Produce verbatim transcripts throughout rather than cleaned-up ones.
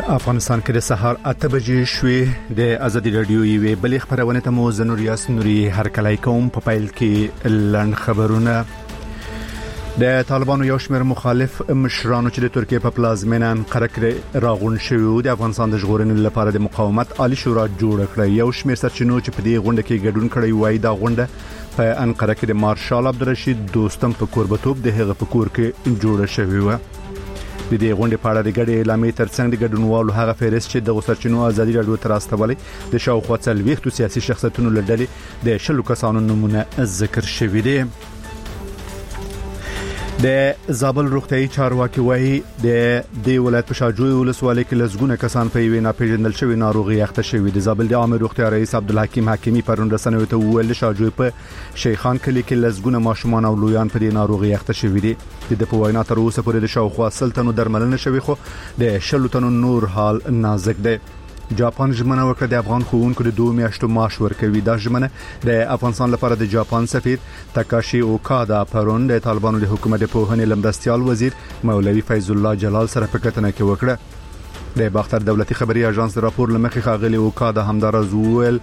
افغانستان کې د سهار اته بجې شوې د ازادي رادیو یوې بلې خبرونه ته مو زنور یاس نوري هر کله کوم په پایل کې لن خبرونه د طالبانو یو شمېر مخالف مشرانو چې د ترکیه په پلازمینه انقره کې راغون شوی د افغانستان د ژغورنې لپاره د مقاومت عالی شورا جوړ کړ. یو شمېر سرچینو چې په دې غونډه کې ګډون کړی وای دا غونډه په انقره کې د مارشال عبدالرشید دوستم په کوربتوب د هغه په کور کې جوړه شوی و. د دې غونډې په اړه د ګډې اعلامیې ترڅنګ د ګډونوالو هغه فهرست چې د سرچینو ازادي رادیو تر راستولې د شاوخوا څلوېښتو سیاسي شخصیتونو له ډلې د شلو کسانو نومونه ذکر شوي دي. د زابل روغتيایي چارواکي وایي د دې ولایت په شاجوی ولسوالۍ کې لزګونه کسان په یوې ناپېژندل شوی ناروغي اخته شوي دي. زابل د عامه روغتیا رئیس عبدالحکیم حکیمی پرون رسنیو ته وویل شاجوی په شیخان کلی کې لزګونه ماشومان او لویان په دې ناروغي اخته شوي دي. د په وینا تر اوسه پورې د شاوخوا سلطنو درملنه شوی خو د شلو تنو نور حال نازک دی. جاپان ژمنه وکړه د افغان ښوونکو د دوه میاشتو معاش ورکوي. دا ژمنه د افغانستان لپاره د جاپان سفیر تاکاشي اوکادا پرون د طالبانو د حکومت په پوهنې لمرستيال وزیر مولوي فیض الله جلال سره په کتنه کې وکړه. د باختر دولتي خبري اژانس راپور لمخې خاغلی اوکادا همدارز ویل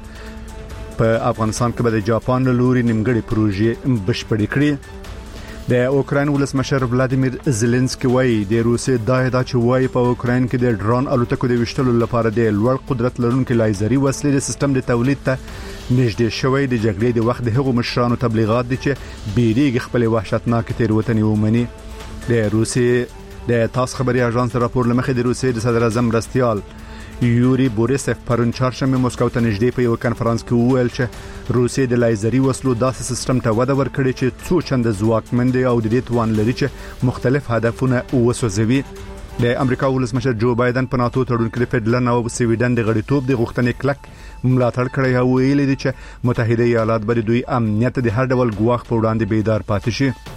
په افغانستان کې به د جاپان له لوري نیمګړې پروژې بشپړې کړي. د اوکراین ولسمشر ولادیمیر زيلنسکي وایي د روسیې د ادعا چې وایي په اوکراین کې د ډرون الوتکو د وشتلو لپاره د لوړ قدرت لرونکو لایزري وسلې د سیستم د تولید ته نږدې شوی د جګړې د وخت د هغو مشرانو تبلیغات دي چې بیریږي خپل وحشتناک تیروتنې ومني. د روسیې د تاس خبري اژانس راپور لمخې د روسیې د صدر اعظم مرستيال یوري بوریسف پرون چهارشنبه مسکو ته نږدې په یو کنفرانس کې وویل چې روسیې د لایزري وسلو داسې سیستم ته وده ورکړي چې څو چنده ځواکمن دي او د دې توان لري چې مختلف هدفونه وسوځوي. د امریکا ولسمشر جو بایدن په ناتو تړون کې فدرالي او سویډن د غړیتوب د غوښتنې کلک ملاتړ کړی او ویلي دي چې متحده ایالات به دوی امنیت د هر ډول ګواښ په وړاندې بیدار پاتې شي.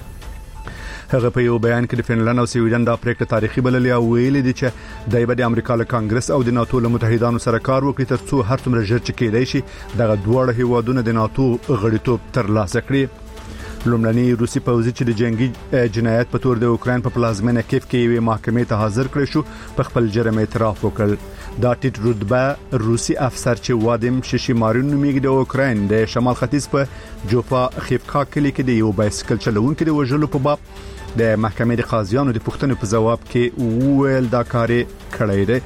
هغه په یو بیان کې د فنلند او سویډن د پریکړه تاریخي بللې او ویلي دي چې دای په امریکا له کانګرس او د ناتو له متحدانو سره کار وکړي ترڅو هر څومره ژر چې کېدای شي دغه دوه هیوادونه د ناتو غړیتوب ترلاسه کړي. لومړنی روسي پوځي چې د جنگي جنایت په تور د اوکراین په پلازمینه کیف کې یوې محکمې ته حاضر کړی شو په خپل جرم اعتراف وکړ. دا ټیټ رتبه روسي افسر چې وادیم ششیمارین نومیږي د اوکراین د شمال ختیځ په جوفا خیفکا کلی کې د یو بایسکل چلوونکو د وژلو په باب د محکمې د قاضیانو د پوښتنې په جواب کې وویل دا کار کړی دی.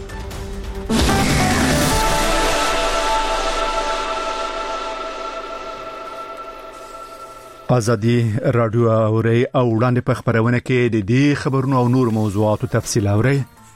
ازادي رادیو اوري او وړاندې په خبرونه کې د دې خبرونو او نور موضوعاتو تفصیل اوري.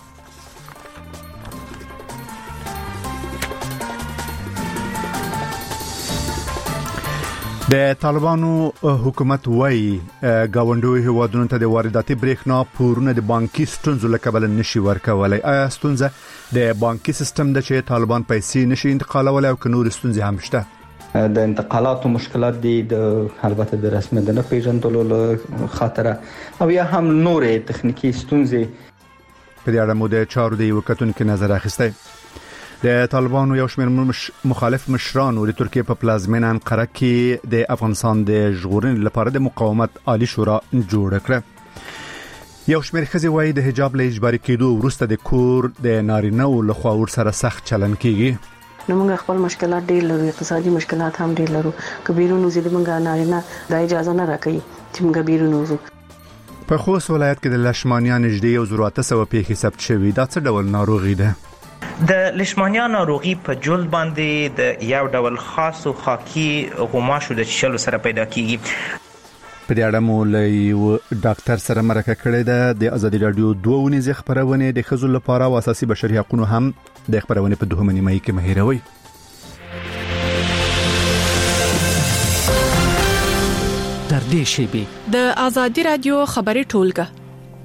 د طالبانو حکومت وایي گاونډوي هیوادونو ته د وارداتي بریښنا پورونه د بانکي ستونزو له کبله نشي ورکولای. آیا ستونزه د بانکي سیستم د چې طالبان پیسې نشي انتقالولای او که نور ستونزې هم شته؟ د انتقالاتو مشکلات دي د البته د رسمي د نه پیژندلو له خاطره او یا هم نورې تخنیکی ستونزې. په دې اړه مو د چارو د یو کتونکو نظر اخیستی. د طالبانو یو شمېر مش مخالف مشرانو د ترکیه په پلازمینه انقره کې د افغانستان د ژغورنې لپاره د مقاومت عالی شورا جوړ کړ. یو شمېر ښځې وایي د حجاب له اجباري کېدو وروسته د کور د نارینه او لخوا ور سره سخت چلن کیږي. نو موږ خپل مشکلات ډېر لرو، اقتصادي مشکلات هم ډېر لرو. کبیرونو زیاده موږ نارینه د اجازه نه راکړي چې موږ بیرونو وځو. په خوست ولایت کې د لشمانیا نږدې یو زر اته سوه پیښې ثبت شوي. دا څه ډول ناروغي ده؟ د لشمانیا ناروغي په جلد باندې د یو ډول خاص او خاکی غوماشو د چشلو سره پیدا کیږي. په دې اړه مو له یو ډاکټر سره مرکه کړې ده. د ازادي رادیو دوه ونیزه خبرونه د ښځو لپاره او اساسي بشري حقوقو هم د خبرونه په دوه نیمه کې مهیروي. در دې شی به د ازادي رادیو خبري ټولګه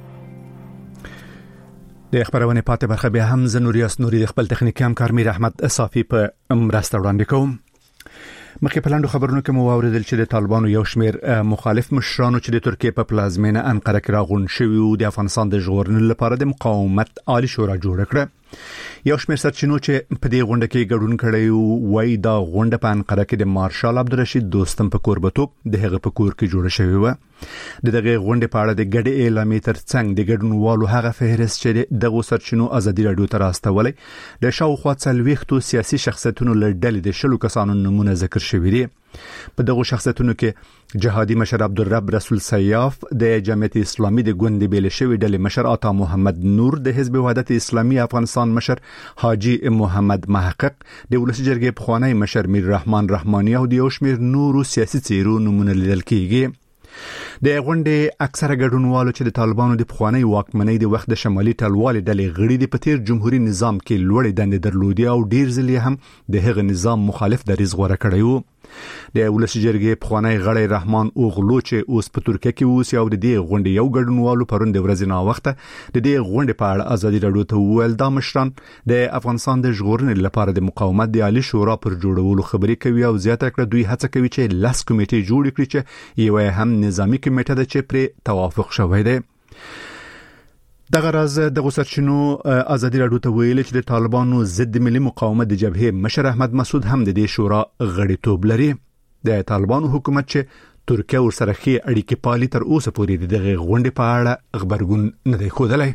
د خبرونه پاتې برخه به هم زنوریاس نوري د خپل تخنیکی همکار میر احمد صافي په مرسته وړاندې کوم. مخکې په لاندو خبرونو کې مو واوریدل چې د طالبانو یو شمېر مخالف مشرانو چې د ترکیه په پلازمینه انقره کې راغون شوي او د افغانستان د ژغورنې لپاره د مقاومت عالی شورا جوړ کړ. یو شمېر سرچینو چې په دې غونډه کې ګډون کړی وای دا غونډه په انقره کې د مارشال عبدالرشید دوستم په کوربتوب د هغه په کور کې جوړه شوې و. د دغه غونډې په اړه د ګډې اعلامیې ترڅنګ د ګډونوالو هغه فهرست چې دغه سرچینو ازادي رادیو ته راستولې د شاوخوا څلوېښتو سیاسي شخصیتونو له ډلې د شلو کسانو نمونه ذکر شوي دي. په دغه شخصیتونو کې جهادي مشر عبدالرب رسول سیاف د جمعیت اسلامي د ګوند بیل شوی ډلې مشر عطا محمد نور د حزب وحدت اسلامي افغانستان مشر حاجی محمد محقق د ولسی جرګې پخوانی مشر میر رحمان رحماني او د یو شمېر نورو سیاسي څیرو نمونه لیدل کیږي. د غونډې اکثره ګډونوالو چې د طالبانو د پخوانی واکمنۍ د وخت د شمالي ټلوالې ډلې غړي د پتیر جمهوریت نظام کې لوړې دندې درلودي او ډیر ځلې هم د هغه نظام مخالف دریځ غوړه کړی وو. د ولسی جرګې پخوانی غړی رحمان اوغلو چې اوس په ترکیه کې اوسي او د دې غونډې یو ګډونوالو پرون د ورځې نا وخت د دې غونډې په اړه ازادي رادیو ته ویل دا مشران د افغانستان د ژغورنې لپاره د مقاومت د عالی شورا پر جوړولو خبرې کوي او زیاته کړه دوی هڅه کوي چې لاس کمیټې جوړ کړي چې یو هم نظامی کمیټه ده چې پر توافق شوی دی. دغه راز د غوسرچینو ازادي رادیو ته ویل چې د طالبانو ضد ملي مقاومت د جبهه مشر احمد مسعود هم د دې شورا غړیتوب لري. د طالبانو حکومت چې ترکیه ورسره ښې اړیکې پالي تر اوسه پورې دغه غونډې په اړه خبرګون نه دی ښودلی.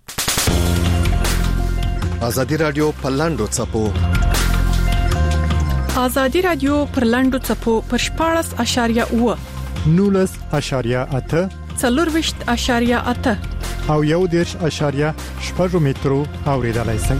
ازادي رادیو په لاندو څپو ازادي رادیو پر لاندو څپو پر شپاړس اشاریه اوه نولس اشاریه اته څلورویشت اشاریه اته او یو دیرش اشاریه شپږ مترو اوریدلای شئ.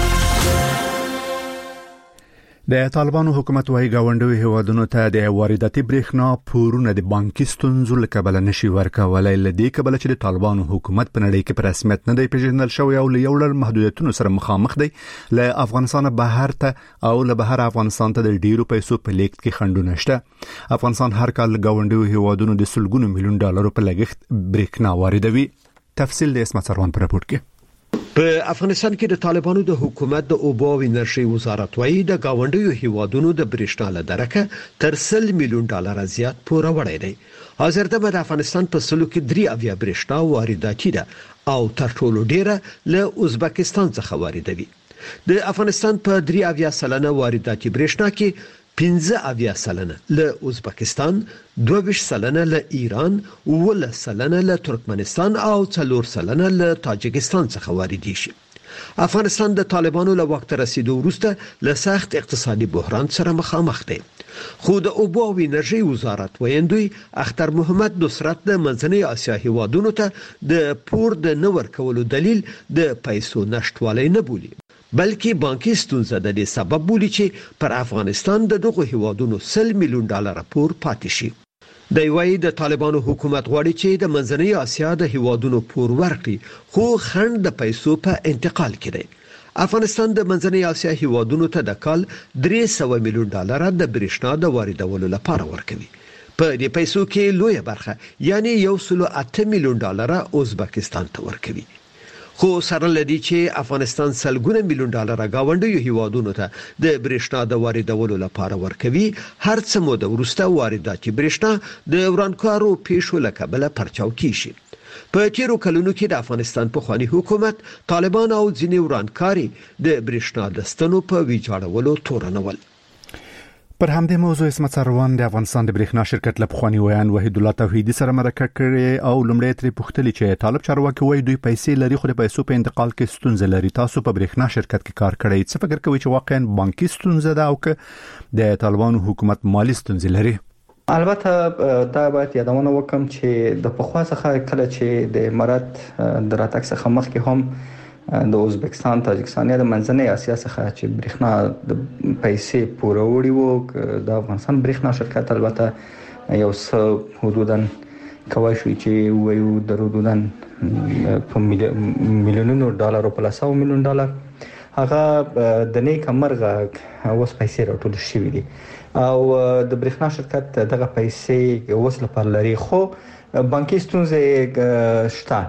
د طالبانو حکومت وايي گاونډي هیوادونو ته د وارداتي برېښنا پورونه د بانکي ستونزو له کبله نشي ورکولای. لدې کبله چې د طالبانو حکومت په نړۍ کې په رسمیت نه دی پیژندل شوی او له یو لړ محدودیتونو سره مخامخ دی. له افغانستان بهر ته او له بهر افغانستان ته د ډیرو پیسو په لیږد کې خنډونه شته. افغانستان هر کال گاونډي هیوادونو د سلګونو میلیون ډالرو په لګښت برېښنا واردوي. تفصیل د اسمت سروان پر راپورټ کې. په افغانستان کې د طالبانو د حکومت د اوبو او انرژي وزارت وايي د گاونډیو هیوادونو د برېښنا له درکه تر سل میلیون ډالر زیات پور وړي دي. حاضر د افغانستان په سلو کې درې اویا برېښنا وارداتي ده او تر ټولو ډیره له ازبکستان څخه واردوي. د افغانستان په درې اویا سلنه وارداتي برېښنا کې پنځه اویا سلنه له ازبکستان، دوه سلنه له ایران، اووه سلنه له ترکمنستان او څلور سلنه له تاجکستان څخه واردېږي شي. افغانستان د طالبانو له وخت رسیدو وروسته له سخت اقتصادي بحران سره مخامخ دی. خو د اوبو او انرژي وزارت ویندوی اختر محمد نصرت د منځنۍ اسیا هیوادونو ته د پور د نه ورکولو دلیل د پیسو نشټوالی نه بولي، بلکې بانکي ستونزه د دې سبب بولي چې پر افغانستان د دغه هیوادونو سل میلیون ډالر پور پاتې شي. د وایي د طالبانو حکومت غواړي چې د منځنۍ اسیا د هیوادونو پور ورکړي، خو خنډ د پیسو په انتقال کې دی. افغانستان د منځنۍ اسیا هیوادونو ته د کال درې سوه میلیون ډالر د برېښنا د واردولو لپاره ورکوي. په دې پیسو کې لویه برخه یعنی یو سل اته میلیون ډالر ازبکستان ته ورکوي. خو سره لدی چې افغانستان سلګونه میلیون ډالر گاونډیو هیوادونو ته د برېښنا د واردولو لپاره ورکوي، هر څه مو د ورسته وارداتي برېښنا د ورانکارو پیښو له کبله پرچاو کیږي. په تیرو کلونو کې د افغانستان پخوانی حکومت طالبان او ځینې ورانکاري د برېښنا د ستنو په ویجاړولو تورنول. پر همدې موضوع اسمت سروان د افغانستان د برېښنا شرکت له پخوانی ویان وحید الله توحیدی سره مرکه کړې او لومړی ترې پوښتنه چې طالب چارواکي وایي دوی پیسې لري خو د پیسو په انتقال کې ستونزه لري. تاسو په برېښنا شرکت کې کار کړی، څه فکر کوئ چې واقعا بانکي ستونزه ده او که د طالبانو حکومت مالی ستونزې لري؟ البته دا باید یادونه وکم چې د پخوا څخه کله چې د امارات د راتګ څخه مخکې هم د ازبکستان، تاجکستان یا د منځنۍ اسیا څخه چې برېښنا د پیسې پوروړي وو، د افغانستان برېښنا شرکت البته یو څه حدوداً کوي شو چې وایو د حدوداً په میلیونونو ډالر په لسو میلیون ډالر هغه د نیک مرغه اوس پیسې راټول شوې دي او د برېښنا شرکت دغه پیسې اوس لپاره لري، خو بانکي ستونزې شته.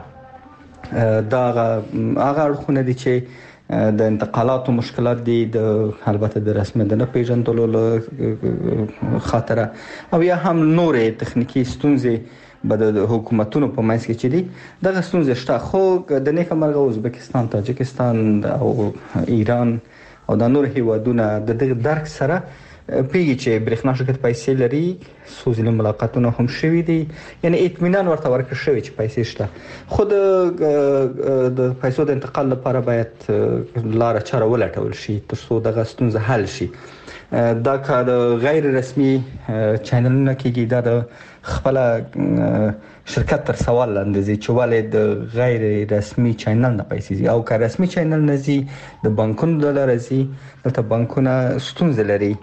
دا هغه اړخونه دي چې د انتقالاتو مشکلات دي، د البته د رسمیت نه پیژندلو خاطر او یا هم نورې تخنیکی ستونزې به د حکومتونو په منځ کې چې دي دغه ستونزې شته. خو د نیکه مرغه ازبکستان، تاجکستان او ایران او د نور هیوادونو د دغه درک سره پیږي چې برېښنا شرکت پیسې لري، سوزلي ملاقاتونه هم شوي دي، یعنی اطمینان ورته ورکړل شوی چې پیسې شته. خو د د پیسو د انتقال لپاره باید لار چاره ولټول شي ترڅو دغه ستونزه حل شي. دا کار غیر رسمي چینلونه کېږي، دا د خپل شرکت تر سوال لاندې ځي چې ولې د غیر رسمي چینل نه پیسې ځي، او که رسمي چینل نه ځي د بانکونو د لارې ځي، دلته بانکونه ستونزې لري.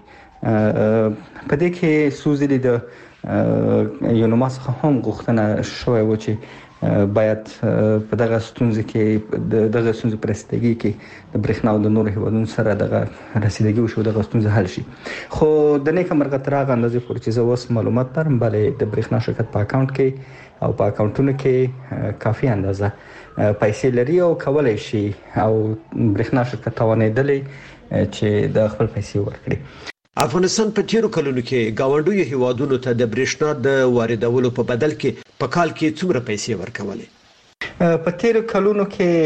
په دې کې سوزلي د یونما څخه هم غوښتنه شوې و چې باید په دغه ستونزې کې د دغه ستونزې پرستګي کې د برېښنا او د نورو هیوادونو سره دغه رسیدګي وشو، دغه ستونزې حل شي. خو د نیکه مرغه تر هغه اندازې پورې چې زه اوس معلومات لرم، بلې د برېښنا شرکت په اکاونټ کې او په اکاونټونو کې کافي اندازه پیسې لري او کولای شي او برېښنا شرکت توانېدلی چې د خپل پیسې ورکړي. افغانستان په تیرو کلونو کې گاونډیو هیوادونو ته د برېښنا د واردولو په بدل کې په کال کې څومره پیسې ورکولې؟ په تیرو کلونو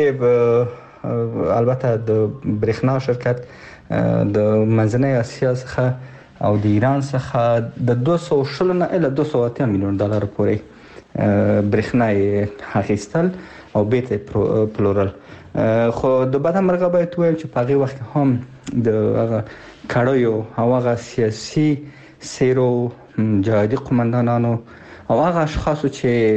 کې البته د برېښنا شرکت د منځنۍ اسیا څخه او د ایران څخه د دوه سوه شل نه الی دوه سوه اتیا میلیون ډالر پورې برېښنا اخیستل او بیرته پلورل. خو د بده مرغه باید ووایم چې په هغه وخت کې هم د هغه کړیو او هغه سیاسي سیرو جهادي قومندانانو او هغه اشخاصو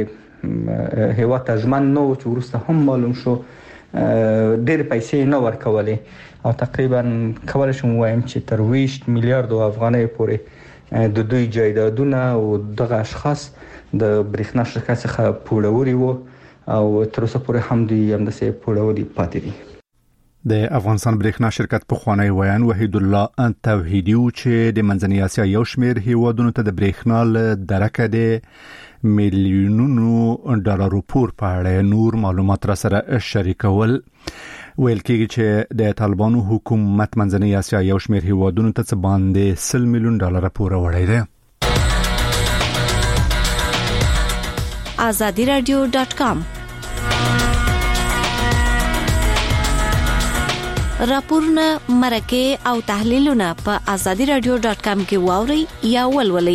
چې هیواد ته ژمن نه و، چې وروسته هم معلوم شو ډېر پیسې نه ورکولې او تقریبا کولای شم وایم چې تر ویشت میلیارډ افغانۍ پورې د دوی جایدادونه او دغه اشخاص د برېښنا شرکت څخه پوړوري وو او تر اوسه پورې هم دوی همداسې پوړوري پاتې دي. د افغانستان برېښنا شرکت په خوانی ویان وحید الله توحیدی چې د منځنۍ اسیا یو شمېر هیوادونو ته د برېښنا له درکه د میلیونونو ډالرو پور په اړه نور معلومات را سره شریکول. ویل کېږي چې د طالبانو حکومت منځنۍ اسیا یو شمېر هیوادونو ته څه باندې سل میلیون ډالر پور وړي دي. azadi radio dot com راپورونه مرکه او تحلیلونه په azadi radio dot com کې واوري یا ولولئ.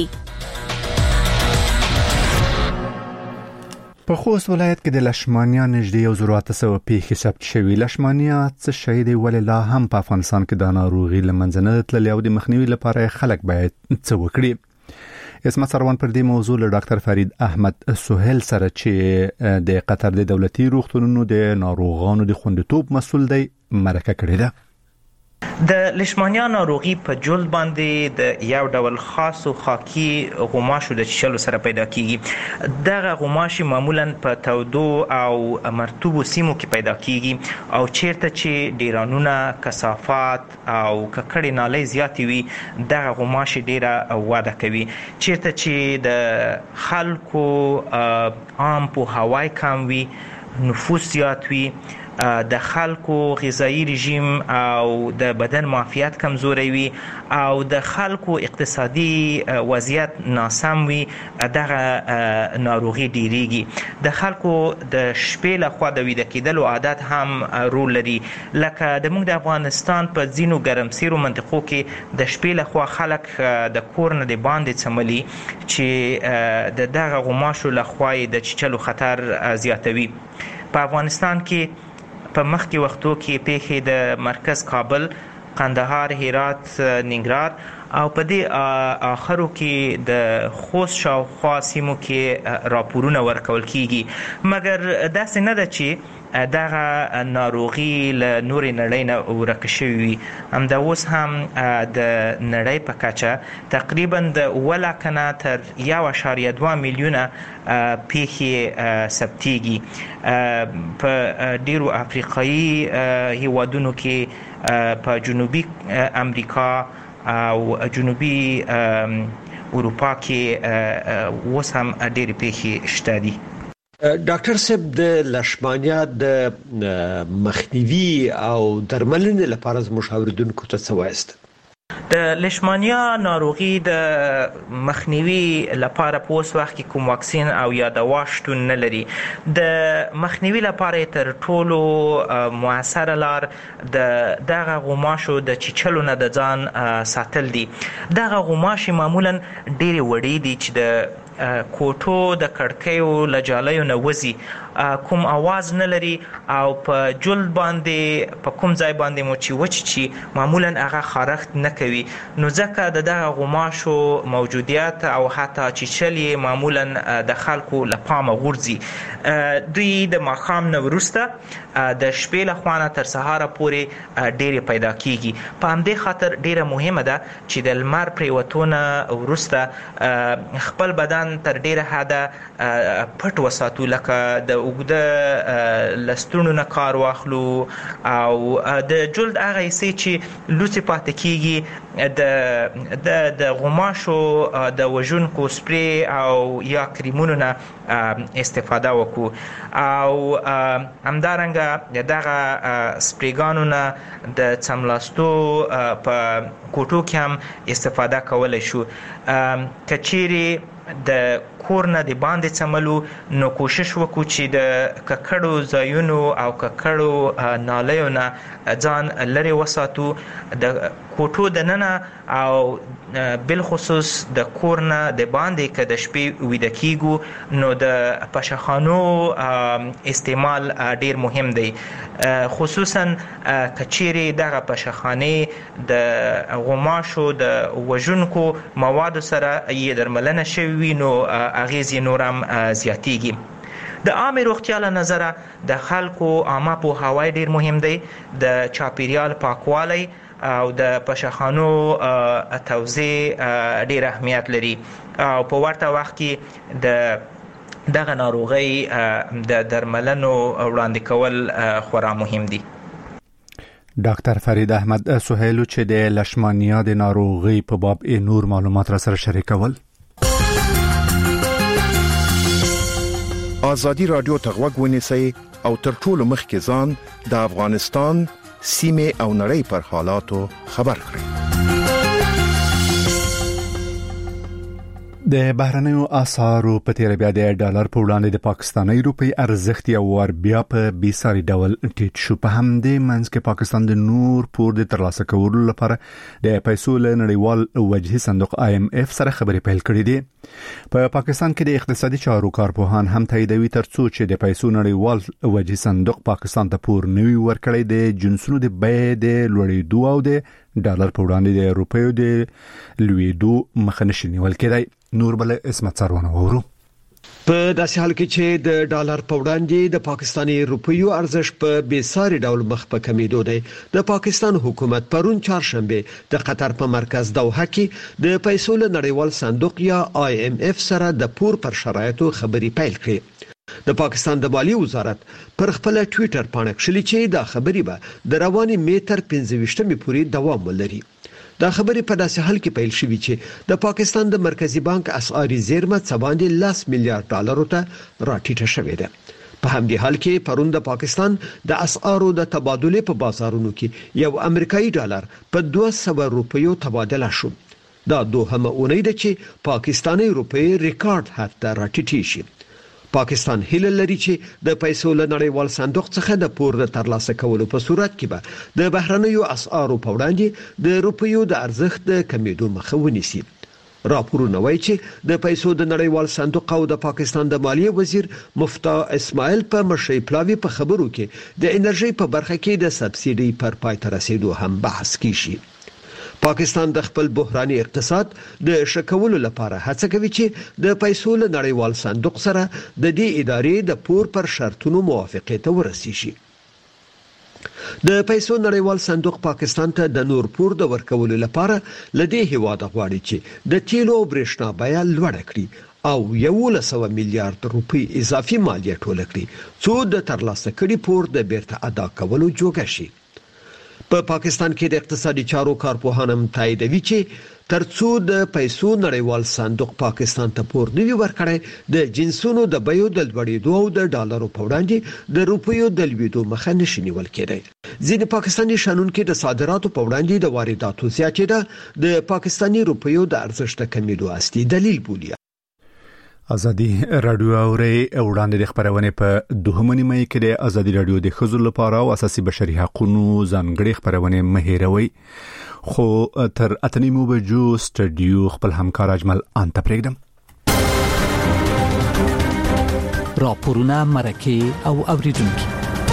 په خوست ولایت کې د لشمانیا نږدې یو زر اته سوه پیښې ثبت شوې. لشمانیا څه شی دی، ولې لا هم په افغانستان کې د ناروغي له منځه نه تللې او د مخنیوي لپاره خلک باید څه وکړي؟ اسمت سروان پر دې موضوع له ډاکټر فرید احمد سهیل سره چې د قطر د دولتي روغتونونو د ناروغانو د خوندیتوب مسؤل دی مرکه کړې ده. د لیشمانیا ناروغي په جلد باندې د یو ډول خاص او خاکی غوماشو د چیشلو سره پیدا کیږي. دغه غوماشي معمولا په تودو او مرطوبو سیمو کې پیدا کیږي او چیرته چې ډیرانونه، کثافات او ککړې نالۍ زیاتې وي دغه غوماشي ډیره وده کوي. چیرته چې د خلکو عام په هوای کم وي، نفوس زیات وي، د خلکو غذایی رژیم او د بدن معافیت کمزوري وي او د خلکو اقتصادي وضعیت ناسم وي، دغه ناروغي ډیریږي. د خلکو د شپې لخوا د ویده کېدلو عادت هم رول لري. لکه د موږ د افغانستان په ځینو ګرمسیرو منطقو کې د شپې لخوا خلک د کور نه د باندې څملي چې د دغه غوماشو لخوا د چیچلو خطر زیاتوي. په افغانستان کې په مخکې وختو کې پیښې د مرکز کابل، قندهار، هرات، ننګرهار او په دې آخرو کې د خوست شاوخوا سیمو کې راپورونه ورکول کیږي. مګر داسې نه ده چې دغه ناروغي له نورې نړۍ نه ورکه شوې وي. همدا اوس هم د نړۍ په کچه تقریبا د اووه لکه نه تر یو اعشاریه دوه میلیونه پیښې ثبتېږي. په ډیرو افریقایي هیوادونو کې، په جنوبي امریکا او جنوبي اروپا کې اوس هم ډېرې پیښې شته دي. ډاکټر صاحب، د لشمانیا د مخنیوي او درملنې لپاره زموږ اوریدونکو ته څه وایست؟ د لیشمانیا ناروغي د مخنیوي لپاره په اوس وخت کې کوم واکسین او یا دوا شتون نه لري. د مخنیوي لپاره تر ټولو موثره لار د دغه غوماشو د چیچلو نه د ځان ساتل دي. دغه غوماشي معمولا ډېرې وړې دي چې د کوټو د کړکیو له جالیو نه وځي، کوم आवाज نه لري او په جلد باندې په کوم ځای باندې مو چې وچ چی معمولا هغه خارښت نه کوي. نو ځکه د دغه غوماشو موجودیت او حتی چیچل یې معمولا د خلکو له پامه غورځي. دوی د ماښام نه وروسته د شپې له خوا نه تر سهاره پورې ډېرې پیدا کیږي. په همدې خاطر ډېره مهمه ده چې د لمر پرېوتو نه وروسته خپل بدن تر ډېره حده پټ وساتو، لکه د اوږده لستونو نه کار واخلو او د جلد هغه حصې چې لوڅې پاتې کیږي د د د غوماشو د وژونکو سپری او یا کریمونو نه استفاده وکړو او همدارنګه دغه سپریګانو نه د څملاستو په کوټو کې هم استفاده کولی شو. که چیرې د کور نه د باندې څملو نو کوشش وکړو چې د ککړو ځایونو او ککړو نالیو نه ځان لرې وساتو. د کوټو دننه او بالخصوص د کور نه د باندې که د شپې ویده کیږو نو د پشخانو استعمال ډیر مهم دی، خصوصا که چیرې دغه پشخانې د غوماشو د وژونکو موادو سره یې درملنه شوي وي نو اغیز یې نور هم زیاتیږي. د عامې روغتیا له نظره د خلکو عامه پوهاوی ډیر مهم دی، د چاپیریال پاکوالی او د پشخانو توزیع ډیر اهمیت لري او په ورته وخت کې د دغه ناروغۍ د درملنو وړاندې کول خورا مهم دي. ډاکټر فرید احمد سهیلو چې د لیشمانیا د ناروغۍ په باب نور معلومات را سره شریکول. آزادی رادیو ته غوږ ونیسئ او تر ټولو مخکې ځان د افغانستان سیمه او نړۍ پر حالاتو خبر کړئ. د بهرنیو اسعارو په تیر بیا د ډالر په وړاندې د پاکستاني روپی ارزښت یو ور بیا په بیساري ډول ټیټ شو. په همدې منځ کې پاکستان د نور پور د ترلاسه کولو لپاره د پیسو له نړیوال وجهي صندوق آی ایم اف سره خبرې پیل کړې دي. په پاکستان کې د اقتصادي چارو کارپوهان هم تاییدوي ترڅو چې د پیسو نړیوال وجهي صندوق پاکستان ته پور نوي ورکړي د جنسونو د بیې د لوړېدو او د ډالر په وړاندې د روپیو د لوړېدو مخه نشي نیول کېدای. نور بل اسمت سروانه وورو. په داسې حال کې چې د ډالر په وړاندې د پاکستاني روپیو ارزښت په بیساري ډول مخ په کمیدو دی. د پاکستان حکومت پرون چهارشنبه د قطر په مرکز دوحه کې د پیسو له نړیوال صندوق یا آی ایم اف سره د پور پر شرایطو خبري پیل کړې. د پاکستان د مالی وزارت پر خپل ټوئیټر باندې کړي چې دا خبري به د رواني میتر پنځه ویشتمې پورې دوام ولري. دا خبرې په داسې حال کې پیل شوې چې د پاکستان د مرکزی بانک اسعاري زیرمه څه باندې لاس میلیارډ ډالرو ته راټیټه شوې ده. په همدې حال کې پرون د پاکستان د اسعارو د تبادله په بازارونو کې یو امریکایي ډالر په دوه سوه روپیو تبادله شو. دا دوهمه اونۍ ده چې پاکستاني روپی ریکارډ حد ته راټیټې شي. پاکستان هیله لري چې د پیسو له نړیوال صندوق څخه د پور د ترلاسه کولو په صورت کې به د بهرنیو اسعارو په وړاندې د روپیو د ارزښت د کمیدو مخه ونیسي. راپورونه وایي چې د پیسو د نړیوال صندوق او د پاکستان د مالیې وزیر مفتاح اسماعیل په مشرۍ پلاوي په خبرو کې د انرژي په برخه کې د سبسیډي پر پای ته رسیدو هم بحث کیږي. پاکستان د خپل بحراني اقتصاد د شکولو لپاره هڅه کوي چې د پیسو له نړیوال صندوق سره د دې ادارې د پور پر شرطونو موافقه ته ورسیږي. د پیسو نړیوال صندوق پاکستان ته د نور پور د ورکولو لپاره لدې هیواد غواړي چې د تیلو او برېښنا بیه لوړه کړي او یو سوه میلیارډ روپی اضافي مالیه ټوله کړي څو د ترلاسه کړي پور د بیرته ادا کولو جوګه شي. په پا پاکستان کې د اقتصادي چارو کارپوهان هم تاییدوي چې ترڅو د پیسو نړیوال صندوق پاکستان ته پور نیوي ورکړي د جنسونو د بیو د لوړېدو او د ډالرو په وړاندې د روپیو د لوړېدو مخه نشي نیول کېدای. ځینې پاکستاني شانونکو د صادراتو په وړاندې د وارداتو زیاتېدا د پاکستاني روپیو د ارزښت کمیدو اصلي دلیل بولي. ازادي رادیو اوري وړاندې د خبرونه په دوهمه نیمه کې د ازادي رادیو د خزر لپاره او اساسي بشري حقوقو ځانګړي خبرونه مهیروي خو تر اتنیمو بجو سټډیو خپل همکار اجمل انت پرېږدم. راپورونه مرکه او اوریدونکو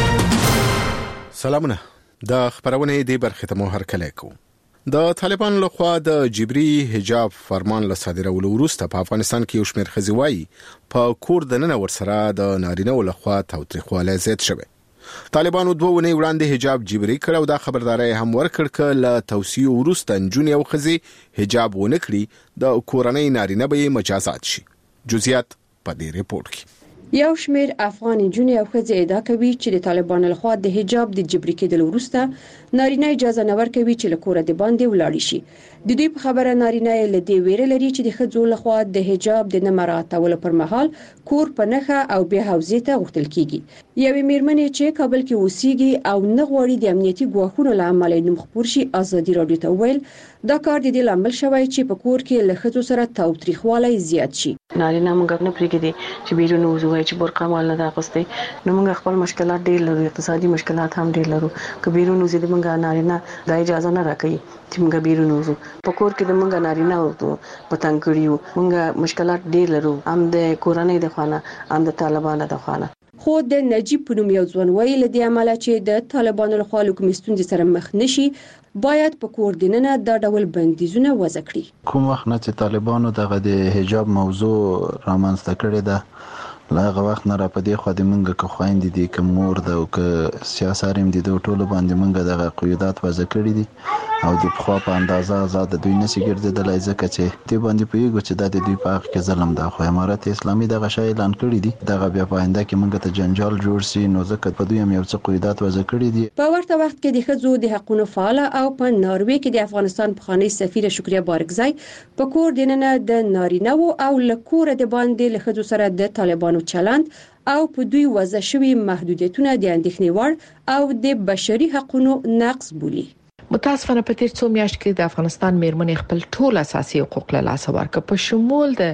سلامونه. د خبرونه د برخه ته مو هرکلی کوم. د طالبان لخوا د جبري حجاب فرمان له صادرولو وروسته په افغانستان کې یو شمېر ښځې وايي په کور دننه ورسره د نارینه لخوا تاوتریخوالی زیات شوی. طالبانو دوه ونې وړاندې حجاب جبري کړ او دا خبرداري هم ورکړ ک له توصیه وروسته نجونې او ښځې حجاب ونه کړي د کورنۍ نارینه به مجازات شي. جزئیات په دې ریپورت کې. یو شمیر افغان جنې او ښځې ادعا کوي چې د طالبانو لخوا د حجاب د جبري کېدل وروسته نارینه اجازه نه ورکوي چې له کوره د باندې ولاړ شي. د دوی په خبره نارینه له دې ویره لري چې د ښځو لخوا د حجاب د نه مراعاتولو پر مهال کور په نخښه او بیا حوزې ته غوښتل کیږي. یوې میرمنې چې کابل کې اوسېږي او نه غواړي د امنیتي ګواښونو له امله نوم خپور شي ازادي رادیو ته ویل دا کار د دې لامل شوی چې په کور کې له ښځو سره تاوتریخوالی زیات شي. نارینه موږ نه پریږدي چې بیرون وځي چې برقه مال نه راغستې نو موږ خپل مشکلات ډېر لرو، اقتصادي مشکلات هم ډېر لرو. که بیرون وځي د موږ نارینه د اجازه نه راکړي چې موږ بیرون وځو. په کور کې د موږ نارینه او پتنګ کړیو موږ مشکلات ډېر لرو، هم د کورنۍ د خوانه هم د طالبانو د خوانه. خو د نجیب په نوم یو ځوان ویل لدی عمله چې د طالبانو لخوا له کومې ستونزې سره مخ نشي باید په کور دننه دا ډول بندیزونه وضع کړي. کوم وخت نه چې طالبانو دغه د حجاب موضوع رامنځته کړې ده لاغه وخت نه را پدې خو د منګه که خويندې دي که مور ده او که سیاساریم دي د ټولو باندې منګه دغه قیودات وضع کړي دي او د خو په اندازه آزاد دوی نشي ګرځیدلای ځکه چې دې باندې پیګو چې د دوی په حق کې ظلم ده. خو امارات اسلامي دغه شی اعلان کړی دي دغه بیا په آینده کې منګه ته جنجال جوړ شي نو ځکه په دوی هم یو څه قیودات وضع کړي دي. په ورته وخت کې د ښځو د حقوقو فعال او په ناروې کې د افغانستان پخوانی سفیر شکریا بارکزای په کور دننه د نارینه او لکور د باندې له ښځو سره د طالبانو چلند او په دوی وضع شوی محدودیتونه د اندېښنې وړ او د بشري حقوقو نقض بولي. متاسفانه په تیر څو میاشتو کې د افغانستان میرمنې خپل ټول اساسي حقوق له لاسه ورکړ په شمول د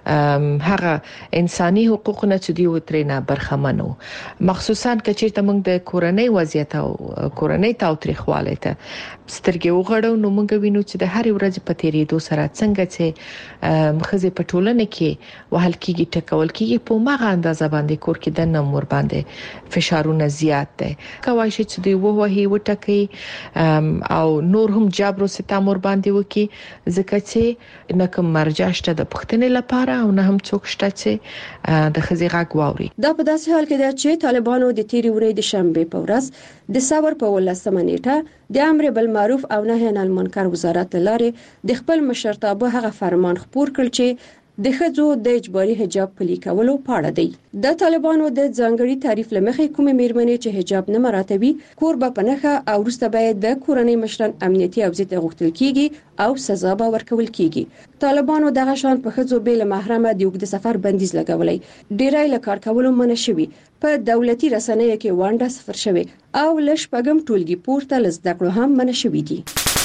هغه انساني حقوقونه چې دوی وترینه برخمنو مخصوصا کچېرته موږ د کورنۍ وضعیت او کورنۍ تاوتریخوالی ته سترګې وغړو نو موږ وینو چې د هر ورځ په تیریدو سره څنګه چې خزې په ټولنه کې وهل کېږي ټکول کېږي په ماغه اندازه باندې کور کې د نمبر باندې فشارونه زیات دي کوي چې دوی ووهي وټکي او نور هم جبر او ستم ور باندې وکي ځکه چې نه کوم مرجع شته د پښتنې لپاره او نه هم څوک شته چې د خزې غږ واوري. دا په داسې حال کې ده چې طالبانو د تیری ورځې د شنبه په ورځ د ثور په ولسمه نیټه د امر بالمعروف او نهي عن المنکر وزارت لارې د خپل مشرتابه هغه فرمان خپور کړ چې د ښځو د اجباري حجاب پلي کولو په اړه دی. د طالبانو د ځانګړي تعریف لمخې کومې میرمنې چې حجاب نه مراعاتوي کور به په نخښه او وروسته به د کورنۍ مشران امنیتي او ضد غوښتل کیږي او سزا به ورکول کیږي. طالبانو دغه شان په ښځو بیل محرمه د اوږد سفر بندیز لګولای ډیری له کار کولو منع شوی په دولتي رسنیو کې وانډه صفر شوی او لشپګم ټولګي پورته لزده کړو هم منع شوی دي.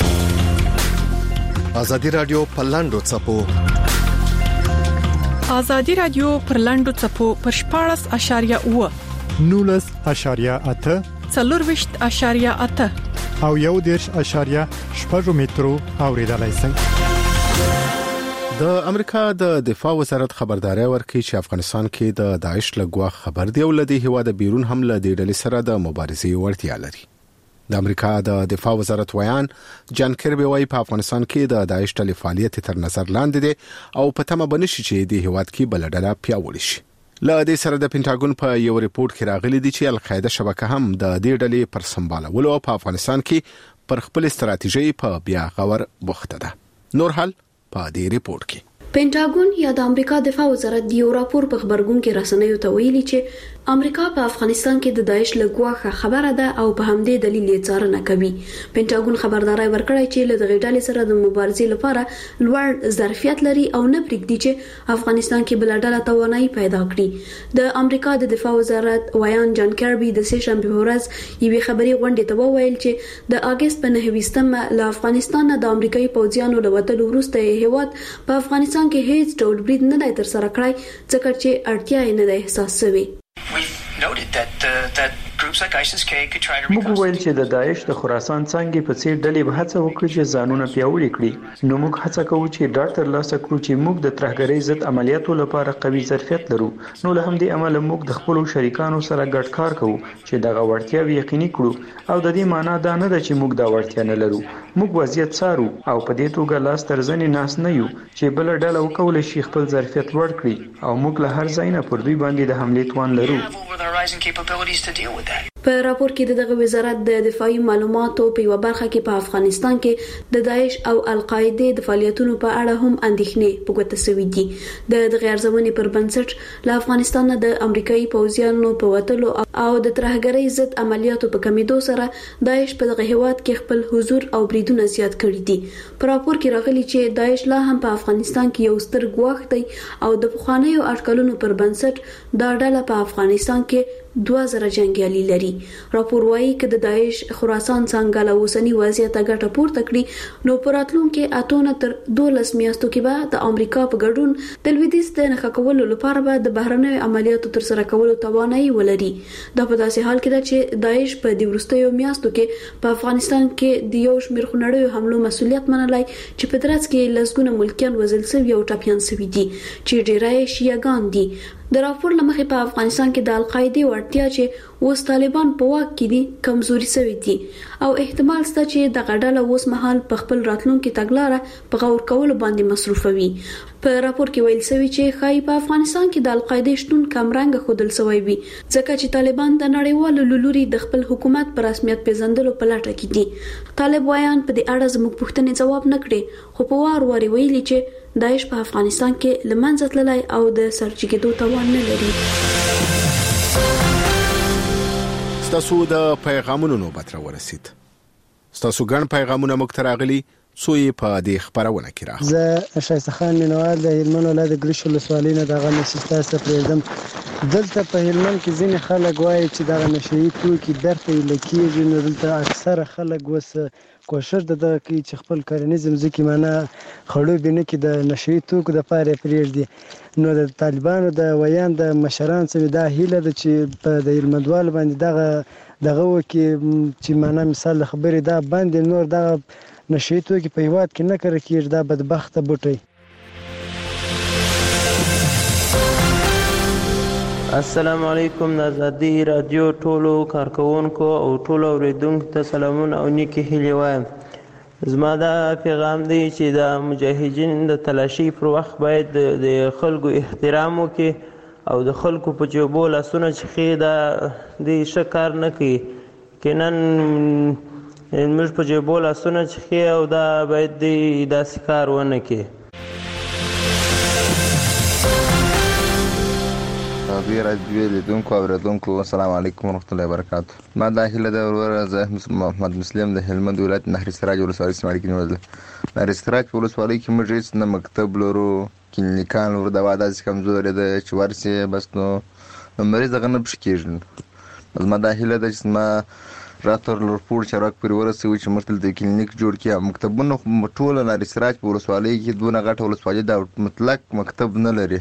ازادي رادیو پلاندو چپو ازادي رادیو پر لاندو چپو پر شپاړس اشاریه اوه نولس اشاریه اته څلورويشت اشاریه اته او یو دیرش اشاریه شپږ مترو اوریدلای شئ. د امریکا د دفاع وزارت خبرداري ورکړي چې افغانستان کې د داعش لګوا خبر دی ولدي هوا د بیرون حمله د ډلې سره د مبارزې وړتیا لري. د امریکا د دفاع وزارت ویان جان کربي وايي په افغانستان کې د داعش ډلې فعالیت تر نظر لاندې دي او په تمه بنشي چې د هیواد کې بلډله پیاوړي شي. له دې سره د پینټاګون په یو ریپورت کې راغلي دي چې القاعده شبکه هم د دې ډلې پر سمبالولو په افغانستان کې پر خپل استراتیژي په بیا غور بوخته ده. نور حال په دې ریپورت کې پینټاګون یا د امریکا دفاع وزارت د یو راپور په خبرګون کې رسنیو ته ویلي چې امریکا په افغانستان کې د داعش له ګواښه خبره ده او په همدې دلیل یې څارنه کوي. پینټاګون خبرداري ورکړی چې له دغه ډلې سره د مبارزې لپاره لوړ ظرفیت لري او نه پرېږدي چې افغانستان کې بل ډله توانایي پیدا کړي. د امریکا د دفاع وزارت ویان جان کربي د سه شنبه ورځ یوې خبري غونډې ته وویل چې د اگست په نهه ویشتمه له افغانستان د امریکایي پوځیانو له وتلو وروسته یې هیواد په افغانستان کې هیڅ ډول برید نه دی ترسره کړی ځکه چې اړتیا یې نه ده احساس شوې. موږ وویل چې د داعش د خراسان څنګه په څیر ډلې به هڅه وکړي چې ځانونه پیاوړي کړي. نو موږ هڅه کوو چې ډاډ ترلاسه کړو چې موږ د ترهګرۍ ضد عملیاتو لپاره قوي ظرفیت لرو. نو له همدې امله موږ د خپل شریکانو سره ګډ کار کوو چې دغه وړتیاوې یقیني کړو او د دې معنی دا نه ده چې موږ دا وړتیا نه لرو. موږ وضعیت څارو او په دې توګه لاس تر زنې ناس نه یو چې بل ډله وکولای شي خپل ظرفیت لوړ کړي او موږ له هر ځای نه پر دوی باندې د حملې توان لرو. په راپور کې دغه وزارت د دفاعي معلوماتو په یو برخه کې په افغانستان کې د داعش او القاعده د فعالیتونو په اړه هم اندېښنې پوښتنه شوې دي. د دغه ارزونې پر بنسټ له افغانستان د امریکایي پوځیانو په وتلو او د ترهګرۍ ضد عملیاتو په کمیدو سره داعش په دغه هیواد کې خپل حضور او بریدونه زیات کړي دي. په راپور کې راغلي چې داعش لا هم په افغانستان کې یو ستر ګواښ دی او د پخوانیو اټکلونو پر بنسټ دا ډله په افغانستان کې دوه زره جنگیالي لري. راپور وايي چې د داعش خراسان څنګه له اوسنی وضعیت غټه پورته کړي نو پر راتلونکو اتونه تر دولس میاشتو کې به د امریکا په ګډون د لویدیځ د نښه کولو لپاره به د بهرنیو عملیاتو تر سره کولو توانایي ولري. دا په داسې حال کې ده چې داعش په د وروستیو میاشتو کې په افغانستان کې د یو شمېر خونړیو حملو مسؤلیت منلای چې په درڅ کې لسګونه ملکیان وژل شوي او ټپیان شوي دي چې ډیری شیعاګان دي. د راپور لمخې په افغانستان کې د القاعده ورتیا چې اوس طالبان په واک کې دي کمزوري شوي دي او احتمال شته چې د غډاله اوس مهال په خپل راتلونکو تګلارې په غور کولو باندې مصروفوي. په راپور کې ویل شوی چې خای په افغانستان کې د القاعده شتون کمرنګ خودل شوی وي ځکه چې طالبان د نړیوالو لوري د خپل حکومت پر رسمیت پیژندلو په لټه کې دي. طالب وایان په دې اړه زموږ پوښتنې جواب نه کړي خو په وار وار ویلي چې داعش په افغانستان کې لمنځه تللی او د سرچکېدو توان نه لري. ستاسو د پیغامونو نوبت را ورسید. ستاسو ګڼ پیغامونه موږ ته راغلي څو یې په دې خبرونه کې راغلي. زه شایسته خان مینوال د هلمند ولایت ګریش ولسوالۍ نه دغه نشسته څه پرېږدم. دلته په هلمند کې ځینې خلک وایي چې دغه نشهیي توکي درته لکېږي نو دلته اکثره خلک اوس کوشش د دغه کوي چې خپل کرنیز ځمکې معنا خړوبې نه کړي د نشهیي توکو دپاره یې پرېږدي. نو د طالبانو د ویان د مشران څخه دا هیله ده چې په د هلمندوال باندې دغه دغه وکړي چې معنا مثال د خبرې دا باندې نور دغه نشهیي توکي په هیواد کې نه کړی کېږي دا بدبخته بوټی. السلام علیکم د ازادي رادیو ټولو کارکونکو او ټولو اوریدونکو ته سلامونه او نیکې هیلې وایم. زما دا پیغام دی چې د مجاهدین د تلاشي پر وخت باید د خلکو احترام وکړي او د خلکو په جیبو لاسونه چخي دا د ښه کار نه کوي. کینن موږ په جیبو لاسونه چخي او دا باید داسې کار ونه کړي. بیا راځي لیدونکو او اوریدونکو السلام علیکم ورحمۃ اللہ وبرکاتہ. ما دا هیله ده ورور زه محمد مسلم د هلمند ولایت نهر سراج ولسوالۍ سماړي کې نیولم. نهر سراج په ولسوالۍ کې موږ هیڅ نه مکتب لرو کلینیکان لرو دوا داسې کمزورې ده چې ورسې بس نو مریض هغه نه پشي کېږي. زما دا هیله ده چې زما راته لورپور چارواک پورې ورسوي چې موږ دلته کلینیک جوړ کړي. مکتبونه ټوله نهر سراج په ولسوالۍ کې دونه غټه ولسوالۍ ده مطلق مکتب نه لري.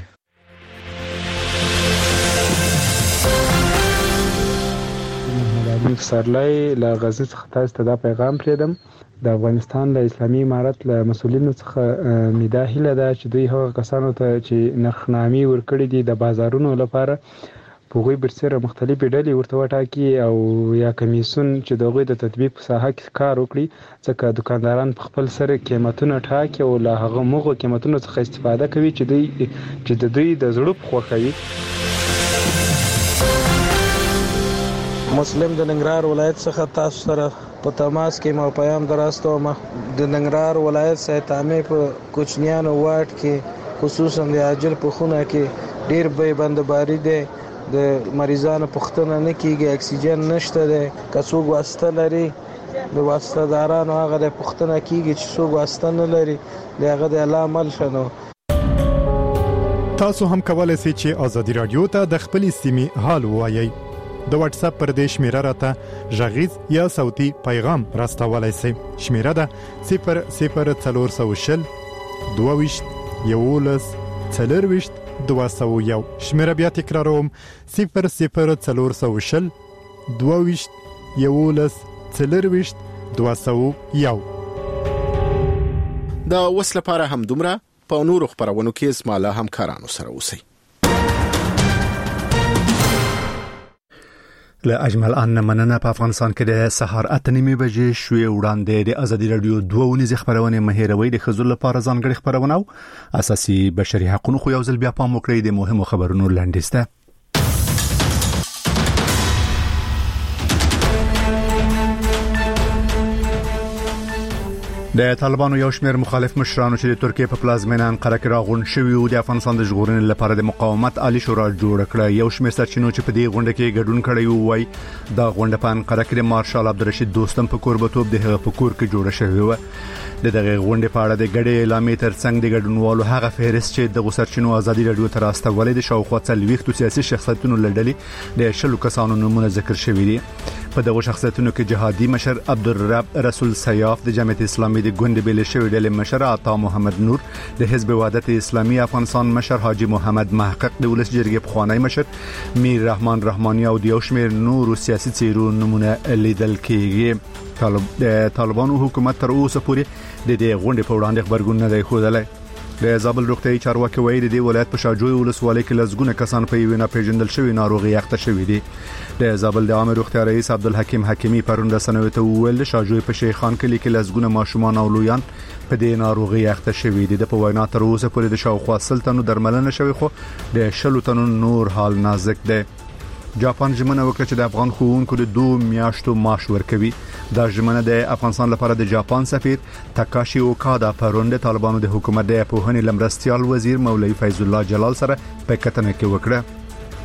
پسرلی له غزني څخه تاسو ته دا پیغام پرېږدم. د افغانستان له اسلامي امارت له مسؤلینو څخه مې دا هیله ده چې دوی هغه کسانو ته چې نرخنامې ورکړي دي د بازارونو لپاره په هغوی برسېره مختلفې ډلې ورته وټاکي او یا کمیسیون چې د هغوی د تطبیق په ساحه کې کار وکړي ځکه دوکانداران په خپل سره قیمتونه ټاکي او له هغه مغو قیمتونو څخه استفاده کوي چې دوی چې د دوی د زړه په خوښه وي. مسلم د ننګرهار ولایت څخه تاسو سره په تماس کې مو پیغام دراستوم. د ننګرهار ولایت سیتامې په کوچنیانو واټ کې خصوصا د عاجل په خونه کې ډیر به بندباری دی د مریضانو پوښتنه نه کیږي اکسیجن نشته دی که څوک واسطه لري د واسطه دارانو هغه د پوښتنه کیږي چې څوک واسطه نه لري دغه د الله عمل شنو. تاسو هم کولای شئ چې ازادي رادیو ته د خپل سیمې حال ووایي. د واتس اپ پر دې شمیره راته ژغیز یا صوتي پیغام راستولای شئ. شمیره ده صفر صفر څلور سوه شل دوه ویشت یولس څلور ویشت دوه سوه یو. شمیره بیا تکراروم صفر صفر څلور سوه شل دوه ویشت یولس څلور ویشت دوه سوه یو. د وسله لپاره هم دومره په نورو خبرونو کې اسماله همکارانو سره اوسئ. له اجمل ان مننه. په افغانستان کې د سهار اته نیمې بجې شوې وړاندې د ازادي رادیو دوه ونیزه خبرونه مهیروي د خزر لپاره ځانګړي خبرونه او اساسي بشري حقوقو خو یو ځل بیا پام وکړئ د مهمو خبرونو لاندسته. د طالبانو یو شمېر مخالف مشرانو چې د ترکیه په پلازمینه انقره کې راغونډ شوي او د افغانستان د ژغورنې لپاره د مقاومت عالی شورا جوړ کړ. یو شمېر سرچینو چې په دې غونډه کې ګډون کړی وای دا غونډه په انقره کې د مارشال عبدالرشید دوستم په کوربتوب د هغه په کور کې جوړه شوې و. د دغه غونډې په اړه د ګډې اعلامیې ترڅنګ د ګډونوالو هغه فهرست چې د سرچینو ازادي رادیو ته راستولې د شاوخوا څلوېښت سیاسي شخصیتونو لړلې د شلو کسانو نومونه ذکر شوي دي. په دغه شخصیتونو کې جهادي مشر عبدالرب رسول سیاف د جمعیت اسلامي د ګوند بیل شوی ډلې مشر عطا محمد نور د حزب وحدت اسلامي افغانستان مشر حاجی محمد محقق د ولس جرګې پخوانی مشر میر رحمان رحماني او د یو شمېر نورو سیاسي څیرو نمونه لیدل کېږي. د طالبانو حکومت تر اوسه پورې د دې غونډې په وړاندې خبرګون نه دی ښودلی. د زابل روغتیايي چارواکي وایي د دې ولایت په شاجوی ولسوالۍ کې لزګونه کسان په یوه ناپېژندل شوی ناروغي اخته شوي دي. د زابل د عامه روغتیا رئیس عبدالحکیم حکیمی پرون رسنیو ته وویل د شاجوی په شیخان کلي کې لزګونه ماشومان او لویان په دې ناروغي اخته شوي دي. د په وینا تر اوسه پورې د شاوخوا سل تنو درملنه شوې خو د شلو تنو نور حال نازک دی. جاپان ژمنه وکړه چې د افغان ښوونکو د دوه میاشتو معاش ورکوي. دا ژمنه د افغانستان لپاره د جاپان سفیر تاکاشي اوکادا پرون د طالبانو د حکومت د پوهنې لمرستيال وزیر مولوي فیض الله جلال سره په کتنه کې وکړه.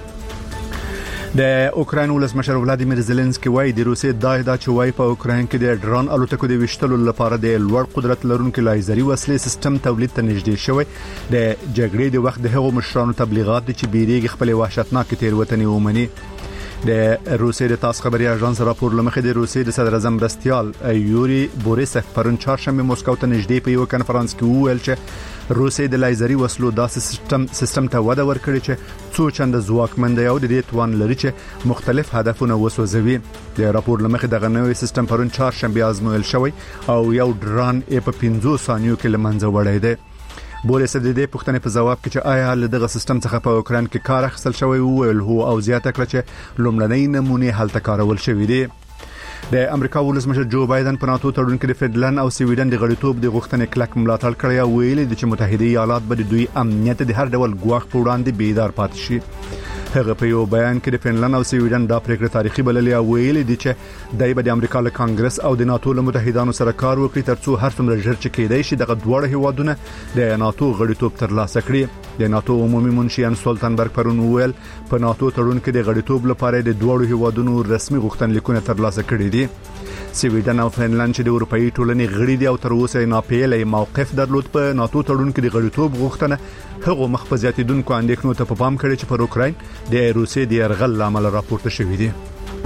د اوکراین ولسمشر ولادیمیر زيلنسکي وایي د روسي دایدا چوي په اوکراین کې د ډرون الوتکو د وشتلو لپاره د لوړ قدرت لرونکو لایزري وسلې سیستم تولید ته نږدې شوی. د جګړې د وخت د هغو مشرانو تبلیغات چې بیرېږي خپل وحشتناک تیروتنې ومني. د روسي د تاس خبري اژانس راپور لمخې د روسي د صدر اعظم مرستيال یوري بوریسف پرون چهارشنبه مسکو ته نږدې په یو کنفرانس کې وویل چې روسي د لایزري وسلو داسې سیستم سیستم ته وده ورکړي چې څو چنده ځواکمند او د دې توان لري چې مختلف هدفونه وسوځوي. د راپور لمخې دغه نوې سیستم پرون چهارشنبه آزمویل شوی او یو ډرون په پنځه ثانیو کې لمنځه وړی دی. بوریس د دې پوښتنې په جواب کې چې آیا له دغه سیستم څخه په اوکراین کې کار اخیستل شوی وویل هو او زیاته کړه چې لومړنۍ نمونه هلته کارول شوې دي. د امریکا ولسمشر جو بایدن په ناتو تړون کې د فنلند او سویډن د غړیتوب د غوښتنې کلک ملاتړ کړی او ویلي دي چې متحده ایالات به د دوی امنیت د هر ډول ګواښ په وړاندې بیدار پاتې شي. هغه په یو بیان کې د فنلند او سویډن د پریکړې تاریخي بللې او ویلي دي چې دای به د امریکا له کانګرس او د ناتو له متحدانو سره کار وکړي ترڅو هر څومره ژر چې کېدای شي دغه دواړه هیوادونه د ناتو غړیتوب ترلاسه کړي. د ناتو عمومي منشي ان سولتنبرګ پرون ویل په ناتو تړون کې د غړیتوب لپاره د دواړو هیوادونو رسمي غوښتنلیکونه ترلاسه کړي دي. سویډن او فنلند چې د اروپאי ټولنې غړي دي او تر اوسه ناپېلې موقف درلود په ناتو تړون کې د غړیتوب غوښتنه هغه مخفزياتي دونکو اندېښنو ته په پام کړي چې پر اوکراین د روسي د يرغل لامل راپورته شوې دي.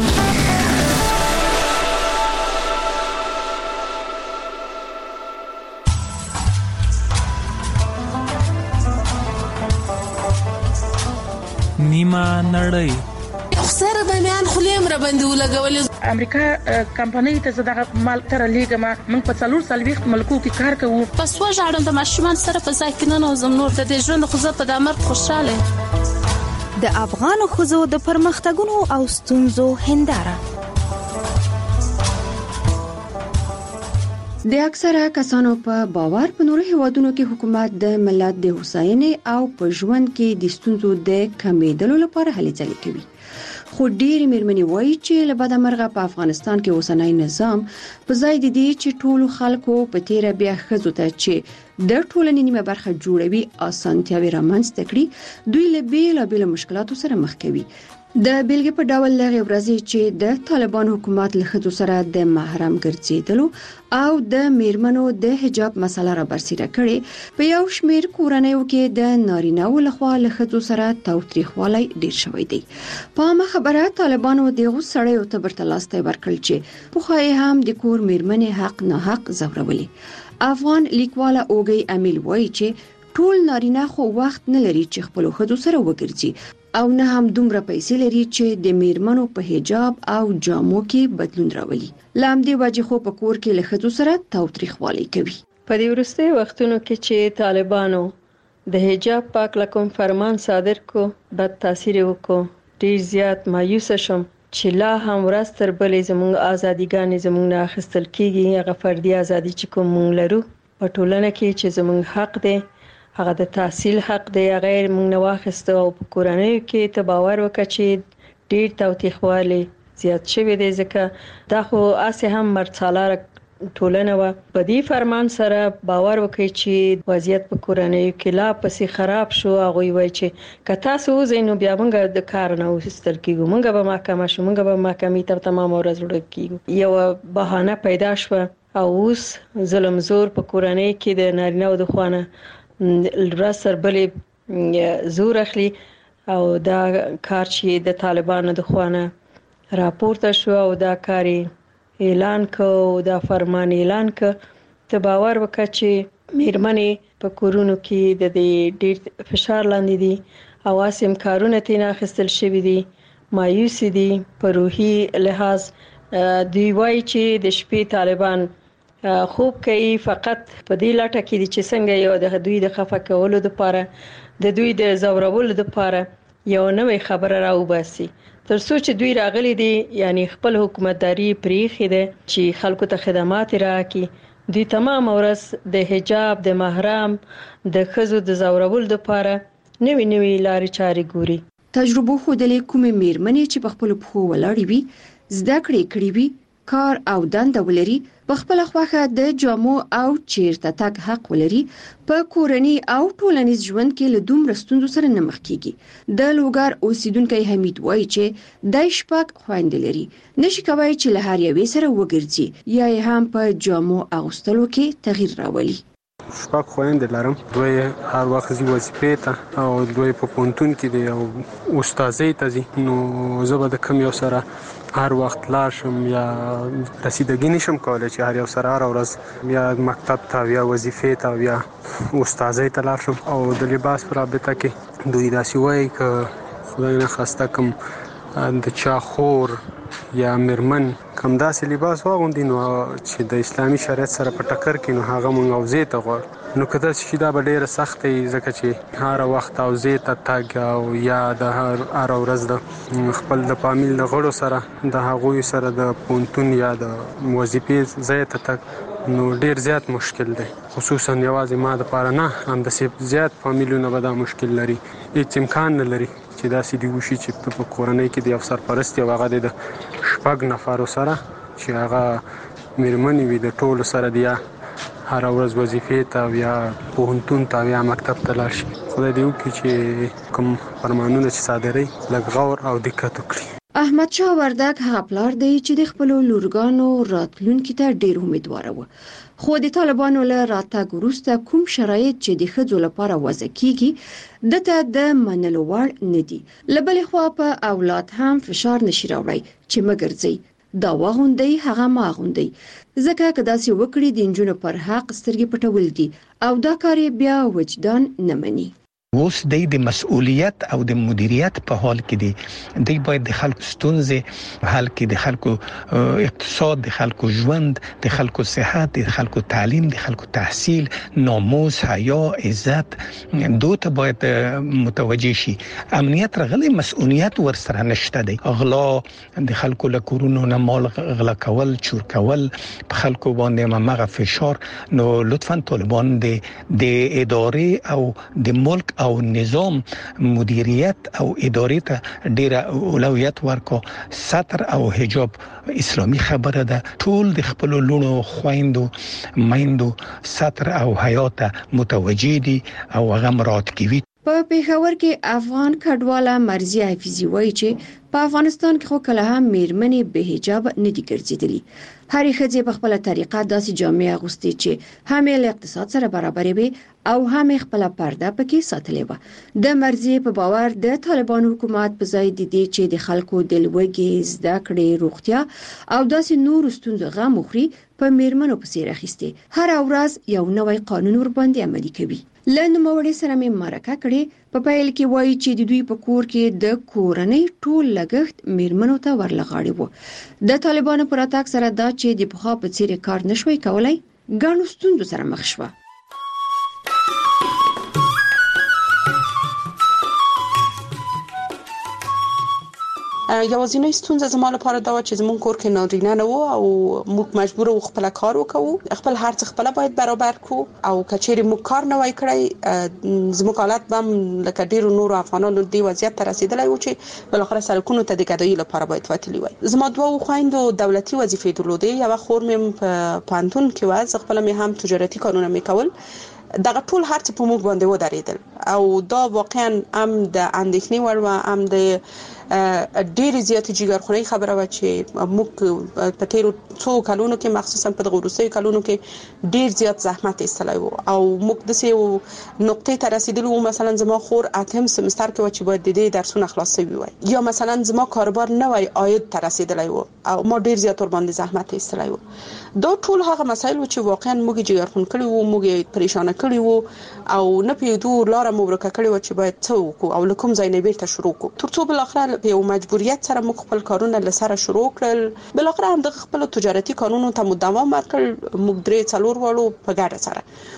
نیمه نړۍ سره د میان خلیم را باندې ولګول. امریکا کمپنۍ ته زداغه مال تر لیګما موږ په څلور سلويخت ملکو کې کار کوو. پس وژاړم د ماشومان سره په ځای کې نه نوزم نور د دې ژوند خو زه په دامر خوشاله. د افغان خوځو د پرمختګونو او ستونزو هنداره. د اکثره کسانو په باور په نورو هیوادونو کې حکومت د ملت د هوساینې او په ژوند کې د ستونزو د کمیدلو لپاره هلې ځلې کوي. خو ډېری مېرمنې وایي چې له بده مرغه په افغانستان کې اوسنۍ نظام په ځای د دې چې ټولو خلکو په تیره بیا ښځو ته چې د ټولنې نیمه برخه جوړوي اسانتیاوي رامنځته کړي دوی له بیلابېلو مشکلاتو سره مخ کوي. د بیلګې په ډول لغې ورځې چې د طالبان حکومت له ښځو سره د محرم ګرځېدلو او د میرمنو د حجاب مسله را برسېره کړي په یو شمېر کورنیو کې د نارینه‌و لخوا له ښځو سره تاوتریخوالی ډېر شوی دی. په عامه خبره طالبانو دغه سړیو ته برتلاستی ورکړل چې پخوای هم د کور میرمنې حق نه حق زورولي. افغان لیکواله اوګي امیل وایي چې ټول نارینه خو وخت نه لري چې خپل ښځو سره وګرځي او نه هم دومره پیسې لري چې د میرمنو په حجاب او جامو کې بدلون راولي. لامدې وجه خو په کور کې له ښځو سره تاوتریخوالی کوي. په دې وروستي وختونو کې چې طالبانو د حجاب پاک لکوم فرمان صادر کو بد تاثیر وکړو ډیر زیات مایوس شم چې لا هم ورځ تر بلې زموږ ازاديګانې زموږ نه اخیستل کیږي. هغه فردي ازادي چې کوم موږ لرو په ټولنه کې چې زموږ حق دی هغه د تحصیل حق دی غیر موږ نه واخیسته او په کورنۍ کې ته باور وکړه چې ډیر تاوتریخوالی زیات شوی دی ځکه دا خو اسه هم مرڅالار ټولنه و. په دې فرمان سره باور وکړي چې وضعیت په کورنۍ کې لا پسې خراب شو. هغه وایي چې که تاسو زینو بیا موږ د کار نه وستل کیږو موږ به محکمه شو موږ به محکمې تر تمام ورځ وړو کیږو. یو بهانه پیدا شو او اوس ظلم زور په کورنۍ کې د نارینه او د خوانه ورځ تر بلې زور اخلي او دا کار چې د طالبانو د خوانه راپورته شو او دا کاری اعلان کو دا فرمان اعلان ک ته باور وکړه چې میرمنې په کورونو کې د دې ډېر فشار لاندې دي او اسیم کارونه تینا خستل شوی دي مایوس دي په روحي لحاظ. دوی وایي چې د شپې طالبان خوب کوي فقط په دې لټه کې دي چې څنګه یو د دوی د خفه کولو لپاره د دوی د زورولو لپاره یو نوې خبره راوباسي تر څو چې دوی راغلي دي یعنی خپل حکومتداري پریخي ده چې خلکو ته خدمات راکړي. دوی تمام ورځ د حجاب د محرم د خزو د زورولو لپاره نوې نوې لارې چارې ګوري. تجربه خو د لیکومې میرمنې چې په خپل پخو ولاړې وي زده کړې کړې وي کار او دنده ولري په خپل خوخه د جامو او چیرته تک حق ولري په کورنۍ او ټولنیز ژوند کې له دومره ستونزو سره نه مخ کیږي. د لوګر اوسیدونکو حمید وایي چې د شپږ خويندې لري نشي کوي چې له هر یوې سره وګرځي یا هم په جامو اغوستلو کې تغییر راولي. شپږ خويندې لرم دوی هر وخت زی وظیفې ته او دوی په پونتون کې دی او استادۍ ته زی نو زه به د کم یو سره هر وخت لاړ شم یا رسیدګي نشم کولای چې هر یو سره هر ورځ یا مکتب ته یا وظیفې ته یا استادۍ ته لاړ شم. او د لباس پر رابطه کې دوی داسې وایي ک خدای نه خواسته کوم د چا خور یا مرمن کوم داسې لباس واغوندي نو چې د اسلامي شریعت سره په ټکر کې نو هغه مونږ اوزې ته غواړو نو کله چې دا به ډیره سخت وي ځکه چې هر وخت اوزې ته تاګ او یا د هر هر ورځ د خپل د فامیل د غړو سره د هغوی سره د پونتون یا د وظیفې ځای ته تک نو ډیر زیات مشکل دی خصوصا یوازې ما د پاره نه هم د زیات فامیلونو به دا مشکل لري. هیڅ امکان نه لري چې دا سې دی وشي چې په کورنۍ کې د افسر پرستی او هغه د شپږ نفرو سره چې هغه میرمنې وي د ټولو سره دی هر ورځ وظیفې ته یا پوهنتون ته یا مکتب ته لاړ شي. خدای دې وکړي چې کوم فرمانونه چې صادري لږ غور او دقت وکړي. احمد شاه وردک هغه پلار دی چې د خپل لورګانو راتلونکي ته ډیر امیدوار و خو د طالبانو له راتګ وروسته کوم شرایط چې د ښځو لپاره وضع کیږي دته د منلو وړ نه دي. لبل خو په اولاد هم فشار نشي راوړي چې مګرځي دا واغوندي هغه ماغوندي ځکه کدا سي وکړي د انجونو پر حق سترګې پټول دي او دا کار بیا وجدان نه مني. اوس د مسؤلیت او د مدیریت په حال کې دي دوی باید د خلکو ستونزې حل کړي د خلکو اقتصاد د خلکو ژوند د خلکو صحت د خلکو تعلیم د خلکو تحصیل ناموس حیا عزت دوی ته باید متوجه شي. امنیت رغلي مسؤلیت ورسره نشته دی غلا د خلکو له کورونو نه مال غلا کول چور کول په خلکو باندې مغه فشار نو لطفا طالبان د د ادارې او د ملک او نظام مدیریت او ادارې ته ډیره اولویت ورکو. ستر او حجاب اسلامي خبره ده. ټول د خپل لونو خويندو میندو ستر او حیات متوجي دي او هغه مراد کوي. په پیښور کې افغان کډواله مرزي حفیظي وایي چې په افغانستان کې خو کله هم میرمنې به حجاب نه دي ګرځېدلي. هرې ښځې په خپله طریقه داسې جامې اغوستې چې هم یې له اقتصاد سره برابرې وي او هم یې خپله پرده پکې ساتلې وه. د مرزي په باور د طالبان حکومت په ځای د دې چې د خلکو د لوږې، زده کړې، روغتیا او داسې نورو ستونزو غم وخوري په میرمنو پسې راخیستې هر ورځ یو نوی قانون ورباندې عملي کوي. له نوموړي سره مې مرکه کړې. په پیل کې وایي چې د دوی په کور کې د کورنۍ ټول لګښت میرمنو ته ورلغاړي وو. د طالبانو پر اتاک سره دا چې د پخوا په څیر کار نشوي کولای ګڼو ستونزو سره مخ شوه. یوازینی ستونزه زما لپاره دا و چې زمون کور کې نارینه نه وو او موږ مجبور وو خپل کار وکړو، خپل هر څه خپل باید برابر کو او کچېری موږ کار نه وای کړی زموږ حالت بم لکه ډیرو نور افغانانو دی وضعیت ته رسیدلی و چې بل اخر سرکونو ته د ګډوي لپاره باید وتلی وای. زما دوه خويندو دولتي وظیفې درلودې، یو خور مې په پانتون کې و، خپل مې هم تجارتي کارونه مې کول. دغه ټول هر څه په موږ باندې ودرېدل او دا واقعا هم د اندېښنې وړ و، هم د ډېر زیات جګرخونی خبره و چې موږ په تیرو څو کلونو کې مخصوصا په دغه وروستیو کلونو کې ډېر زیات زحمت ایستلی و او موږ د سیو نقطې ته رسیدلو. مثلا زما خور اتم سمستر کې و چې باید د دې درسونه خلاص شوي وای، یا مثلا زما کاروبار نه وای عاید ته رسیدلی و او ما ډېر زیات ور باندې زحمت ایستلی و. دا ټول هغه مسایل و چې واقعا موږ جګرخون کړی وو، موږ پریشان کړی وو او نه پیدو لار مو ورکه کړی و چې باید څه وکړو او لکم ځای نه بیرته شروع کو. ترڅو بل اخر په یو مجبوریت سره موږ خپل کارونه لسره شروع کړل. بل اخر هم د خپل تجارتي قانونو ته مداوم ورکړل. موږ درې څلور وړو په ګډه سره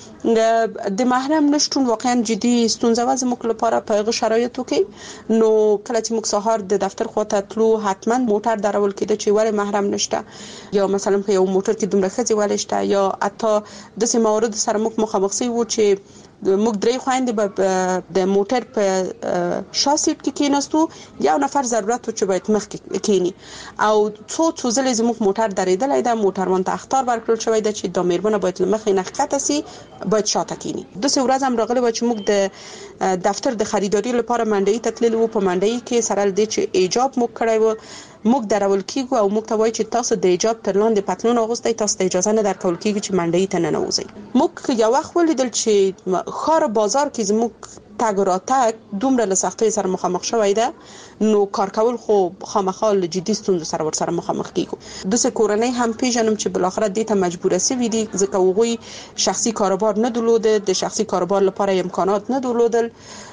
د محرم نشټون واقعا جدي ستونزه و زموږ لپاره په هغه شرایطو کې. نو کله چې موږ سهار د دفتر خواته تلو حتما موټر درول کېده چې ولې محرم نشته، یا مثلا په یو موټر کې دومره ښځې ولې شته، یا حتی د سیمه موارد سره موږ مخامخ شوي وو چې موږ درې خويندې به د موټر په شاسیټ کې کېناستو، یو نفر ضرورت و چې باید مخ کې کېنی او څو څو ځلې زموږ موټر درېدلی ده. موټروان ته اخطار ورکړل شوی ده چې د میرمنه باید له مخې نه ښکته سي، باید شاته کېنی. داسې ورځ هم راغلی و چې موږ د دفتر د خریداري لپاره منډۍ ته تللي وو. په منډۍ کې سره له دې چې ایجاب موږ کړی و، موږ درول کیږو او موږ ته وایي چې تاسو د ایجاب تر لاندې پتلون اغوستئ، تاسو ته اجازه نه درکول کیږي چې منډۍ ته ننوځئ. موږ یو وخت ولیدل چې ښار بازار کې زموږ تګ راتګ دومره له سختۍ سره مخامخ شوی ده، نو کار کول خو خامخا له جدي ستونزو سره ورسره مخامخ کیږو. داسې کورنۍ هم پیژنم چې بل اخر دې ته مجبور شوي دي ځکه هغوی شخصي کاروبار نه درلوده، د شخصي کاروبار لپاره امکانات نه درلودل،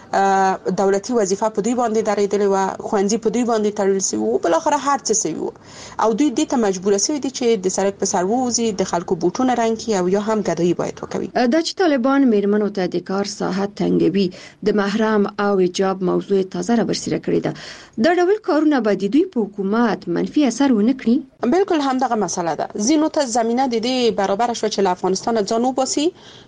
دولتي وظیفه په دوی باندې درېدلې و، خوندې په دوی باندې تړل شوی و، بل اخر هر څه شوی و او دوی دې ته مجبور شوي دي چې د سړک په سر ووځي، د خلکو بوټونه رنګ کړي او یا هم ګډوي باید وکوي. دا چې طالبان میرمنو ته د کار ساحه تنګوي، د محرم او حجاب موضوع تازه را برسېره کړې ده. دا ډول کارونه به د دوی په حکومت منفي اثر ونه کړي؟ بالکل همدغه مسله ده. زینو ته زمينه د دې برابر شو چې له افغانستان ځان وباسي،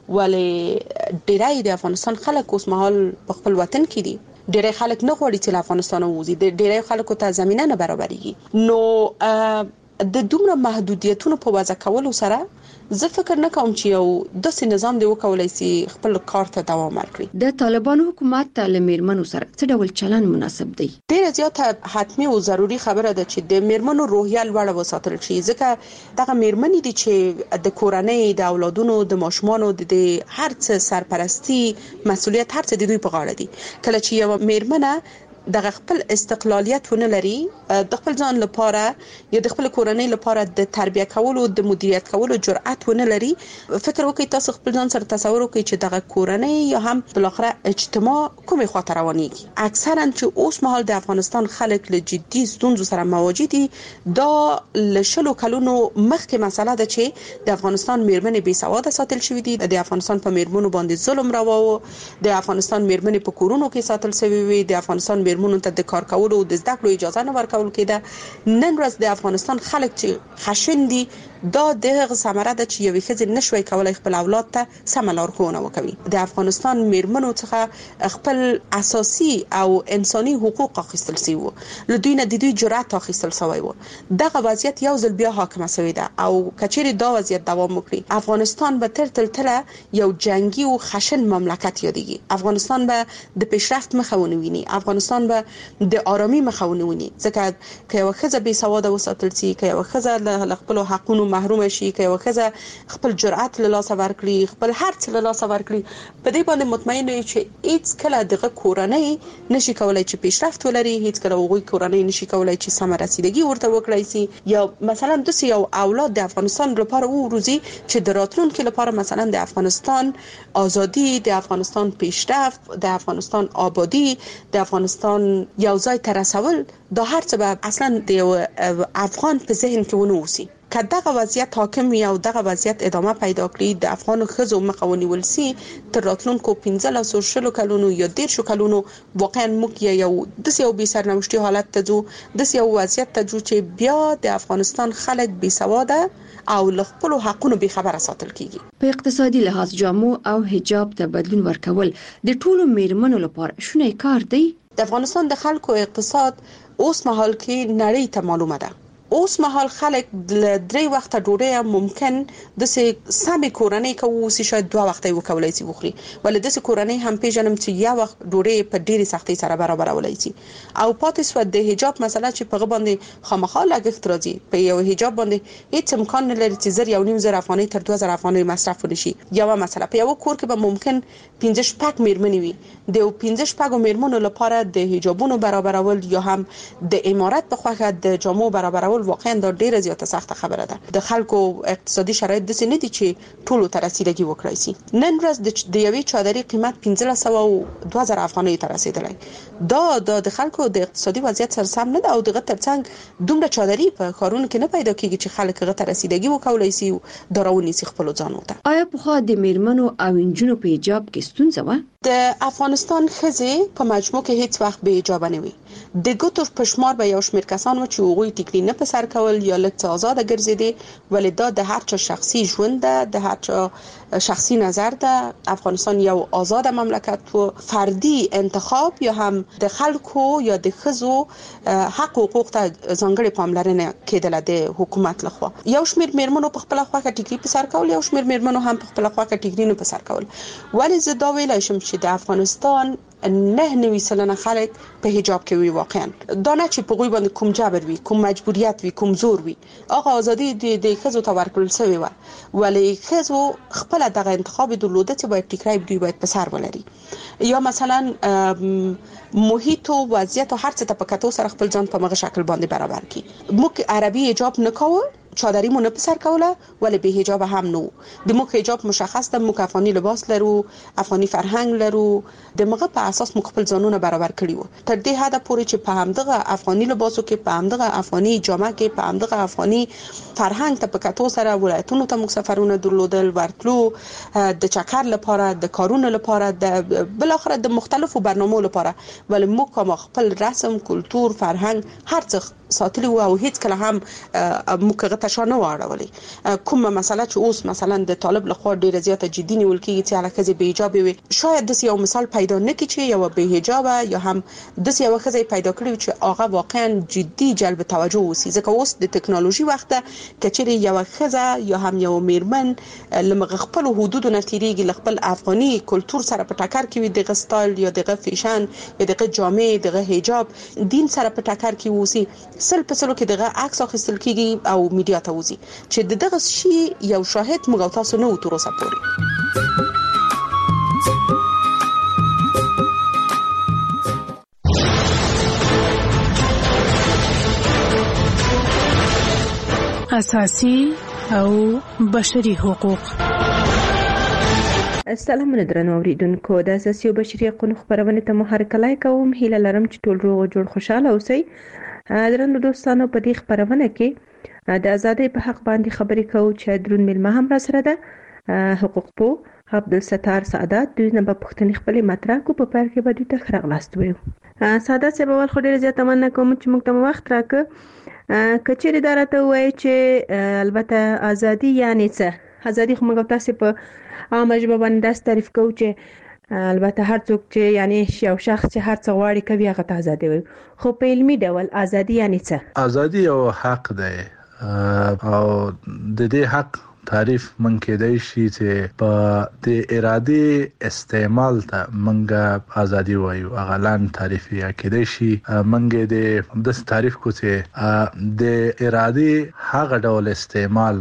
ولې ډیری د افغانستان خلک اوس مهال په خپل وطن کې دي. ډیری خلک نه غواړي چې له افغانستان ووځي، د ډیری خلکو ته زمينه نه برابرېږي. نو د دومره محدودیتونو په وضع کولو سره زه فکر نه کوم چې یو داسې نظام دی وکولای شي خپل کار ته دوام ورکړي. د طالبانو حکومت ته له میرمنو سره څه ډول چلند مناسب دی؟ ډیره زیاته حتمی او ضروری خبره ده چې د میرمنو روحیه لوړه وساتل شي، ځکه دغه میرمنې دي چې د کورنۍ، د اولادونو، د ماشومانو د هر څه سرپرستی مسؤلیت هر څه د دوی په غاړه دي. کله چې یو میرمنه د خپل استقلالیت ونه لري، د خپل ځان لپاره یا د خپل کورنۍ لپاره د تربیه کولو، د مدیریت کولو جرأت ونه لري، فکر وکړئ تاسو خپل ځان سره تصور وکړئ چې دغه کورنۍ یا هم بل اخر اجتماع کومه خاطر روانيږي. اکثرا چې اوس مهال د افغانستان خلک له جدي ستونزو سره مواجه دي، دا له شلو کلونو مخکې مسله ده چې د افغانستان میرمنې بې سواده ساتل شوې دي، د افغانستان په میرمنو باندې ظلم روا و، د افغانستان میرمنې په کورونو کې ساتل شوې وي، د افغانستان میرمنو ته د کار کولو او د زده کړو اجازه نه ورکول کېده. نن ورځ د افغانستان خلک چې خشن دي دا دغه ثمره ده چې یوې ښځې نشوي کولای خپل اولاد ته سم لارښوونه وکړي. د افغانستان میرمنو څخه خپل اساسي او انساني حقوق اخیستل شوي وو، له دوی نه د دوی جرأت اخیستل شوی وو. دغه وضعیت یو ځل بیا حاکمه شوی ده او کچېرې دا وضعیت دوام وکړي افغانستان به تر تلتله یو جنگي او خشن مملکت یادېږي. افغانستان به د پیشرفت مخه ونه ویني، افغانستان به د آرامي مخه ونه ویني، ځکه که یو ښځه بې سواده وساتل شي، که یو ښځه له خپل حقونو محروم شي، که یو ښځه خپل جرأت له لاسه ورکړي، خپل هر څه له لاسه ورکړي، په دې باندې مطمئن یو چې هیڅ کله دغه کورنۍ نشي کولای چې پیشرفت ولري، هیڅ کله هغوی کورنۍ نشي کولای چې سم رسیدګي ورته وکړي سي. یا مثلا د یو اولاد د افغانستان لپاره وروزي چې د راتلونکي لپاره مثلا د افغانستان ازادي، د افغانستان پیشرفت، د افغانستان آبادی، د افغانستان یو ځای ته رسول، دا هر څه به اصلا د افغان په ذهن کې ونه اوسي. که دغه وضعیت حاکم وي او دغه وضعیت ادامه پیدا کړي، د افغان ښځو مخه ونیول سي، تر راتلونکو پنځلسو شلو کلونو یا دیرشو کلونو واقعا موږ یو داسې یو بې سرنوشتي حالت ته ځو، داسې یو وضعیت ته ځو چې بیا د افغانستان خلک بې سواده او له خپلو حقونو بې خبره ساتل کیږي. په اقتصادي لحاظ جامو او حجاب ته بدلون ورکول د ټولو میرمنو لپاره شونی کار دی. د افغانستان د خلکو اقتصاد اوس مهال کې نړۍ ته معلومه ده. اوس مهال خلک د درې وخته ډوډۍ ممکن د سمې کورنۍ کوي شاید دوه وخته وکولای شي وخوري، ولې د کورنۍ هم پیژنم چې یا وخت ډوډۍ په ډېری سختۍ سره برابرولای شي. او پاتې سو د حجاب مسله چې په باندې خامخا لګښت راځي، په یو حجاب باندې هیڅ امکان نه لري چې زر یو نیم زر افغانۍ تر دوه زره افغانۍ مصرف ونشي. یو مسله په یو کور کې به ممکن پنځه شپږ میرمنې وي، د پنځه شپږ میرمنو لپاره د حجابونو برابرول یا هم د امارات په خوخه د جامو برابرول واقعا دا ډیره زیاته سخته خبره ده. د خلکو اقتصادي شرایط داسې نه دي چې ټولو ته رسیدګي وکړای شي. نن ورځ د یوې چادرې قیمت پنځه سوه او دوه زره افغانۍ ته رسیدلی. دا د خلکو د اقتصادي وضعیت سره سم نه ده او دغه ترڅنګ دومره چادرې په ښارونو کې نه پیدا کیږي چې خلک هغه ته رسیدګي وکولای شي او دا راونیسي خپلو ځانو ته. آیا پخوا د میرمنو او نجونو په حجاب کې ستونزه وه؟ د افغانستان ښځې په مجموع کې هیڅ وخت بې حجابه نه وي. د ګوتو په شمار به یو شمېر کسان و چې هغوی ټیکري نه په سر کول یا لږ څه آزاده ګرځېدې، ولې دا د هر چا شخصي ژوند ده، د هر چا شخصي نظر ده. افغانستان یو آزاده مملکت و، فردي انتخاب یا هم د خلکو یا د ښځو حق او حقوق ته ځانګړې پاملرنه کېدله د حکومت لخوا. یو شمېر میرمنو په خپله خوښه ټیکري په سر کول، یو شمېر میرمنو هم په خپله خوښه ټیکري نه په سر کول. ولې زه دا ویلی شم چې د افغانستان نه نوي سلنه خلک په حجاب کې وي واقعا. دا نه چې په غوي باندې کوم جبر وي، کوم مجبوریت وي، کوم زور وي. هغه ازادي د د ښځو ته ورکړل شوې وه، ولې ښځو خپله دغه انتخاب درلوده چې باید ټیکری دوی باید په سر ولري. یا مثلا محیط او وضعیت او هر څه ته په کتو سره خپل ځان په مغه شکل باندې برابر کړي. موږ عربي حجاب نه کوو، چادری مو نه په سر کوله، ولې به حجاب هم نو. د موږ حجاب مشخص ده، موږ افغاني لباس لرو، افغاني فرهنګ لرو، د موږ په اساس موږ خپل ځانونه برابر کړی وو. تر دې حد پورې چې په همدغه افغاني لباسو کې، په همدغه افغاني جامه کې، په همدغه افغاني فرهنګ ته په کتو سره ولایتونو ته موږ سفرونه درلودل، ورتلو د چکر لپاره، د کارونو لپاره، د بل اخر د مختلفو برنامو لپاره، ولې موږ کوم خپل رسم، کلتور، فرهنګ هر څه ساتلی و او هیڅ کله هم موږ هغه ته شا نه واړولې. کومه مسله چې اوس مثلا د طالب لخوا ډیره زیاته جدي نیول کېږي چې هغه ښځې بې حجابې وي، شاید داسې یو مثال پیدا نه کړي چې یوه بې حجابه یا هم داسې یوه ښځه پیدا کړي چې هغه واقعا جدي جلب توجه وسي. ځکه اوس د ټکنالوژي وخت ده، که چېرې یوه ښځه یا هم یوه میرمن له مغه خپلو حدودو نه تېرېږي، له خپل افغاني کلتور سره په ټکر کې وي، دغه سټایل یا دغه فیشن یا دغه جامې، دغه حجاب دین سره په ټکر کې ووسي، سل په سلو کې دغه عکس اخیستل کېږي او میډیا ته وځي چې د دغه شي یو شاهد موږ او تاسو نه وو تر اوسه پورې. اساسي او بشري حقوق. السلام علیکم اوریدونکو، د اساسي او بشري حقوقو خبرونه ته محرکلای کوم. هیله لرم چې ټول روغ جوړ خوشاله اوسئ. درنو دوستانو، په دې خبرونه کې د ازادۍ په حق باندې خبرې کوو چې درون ملما هم را سره ده. حقوق پو عبدالستار سعادت دوی نه په پښتني خپل مطرح کو په پار کې به دوی ته خراغلاست وي. ساده سبول خو ډیر زیات مننه کوم چې موږ ته وخت راکړه. کچېری دراته وای چې البته ازادي یعنی څه؟ ازادي خو موږ تاسو په عامه ژبه باندې داس تعریف کوو چې البته هر څوک چې یعنی یو شخص چې هر څه غواړي کوي هغه ته ازادي وي، خو په علمي ډول ازادي یعنی څه؟ ازادي یو حق دی او د دې حق تعریف من کېدای شي چې په د ارادي استعمال ته منګه ازادي وایو. اغلان تعریف یا کېدای شي منګه د د تعریف کو چې د ارادي هغه ډول استعمال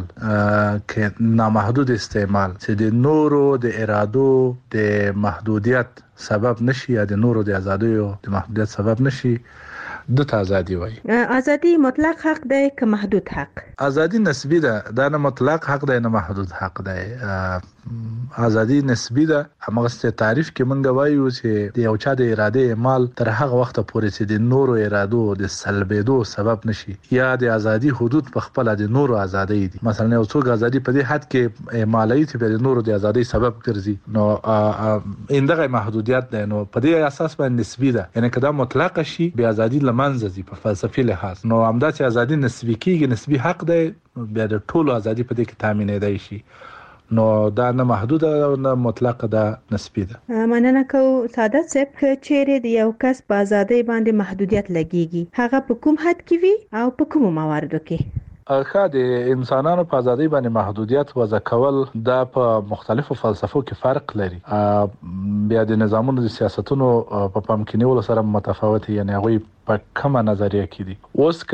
کې نامحدود استعمال چې د نورو د ارادو د محدودیت سبب نشي یا د نورو د ازادۍ د محدودیت سبب نشي د ازادي وای. ازادي مطلق حق دی که محدود حق؟ ازادي نسبی ده، دا نه مطلق حق دی نه محدود حق دی. ازادي نسبی ده. همغه تعریف کې مونږ وایو چې د یو چا د اراده اعمال تر هغه وخت پورې چې د نورو ارادو د سلبېدو سبب نشي یا د ازادي حدود په خپل د نورو ازادۍ دي. مثلا یو څوک ازادي په دې حد کې اعمالوي چې د نورو د ازادۍ سبب ګرځي، نو اندغه محدودیت ده. نو په دې اساس باندې نسبی ده، یعنی کدا مطلق شي به ازادي لمنځه ځي په فلسفي لحاظ. نو همدا چې ازادي نسبی کیږي، نسبی حق دی، بیا د ټولو ازادي په دې کې تامینېدای شي. نو دا نه محدود او نه مطلق ده، نسبی ده. مننه کو ساده صاحب. چیرې د یو کس په ازادۍ باندې محدودیت لګیږي، هغه په کوم حد کې وي او په کوم مواردو کې؟ اخا د انسانانو په ازادۍ باندې محدودیت وضع کول دا په مختلفو فلسفو کې فرق لري. بیا د نظامونو د سیاستونو په پام کې نیولو سره متفاوت، یعنی هغه په کومه نظریه کې دي. اوس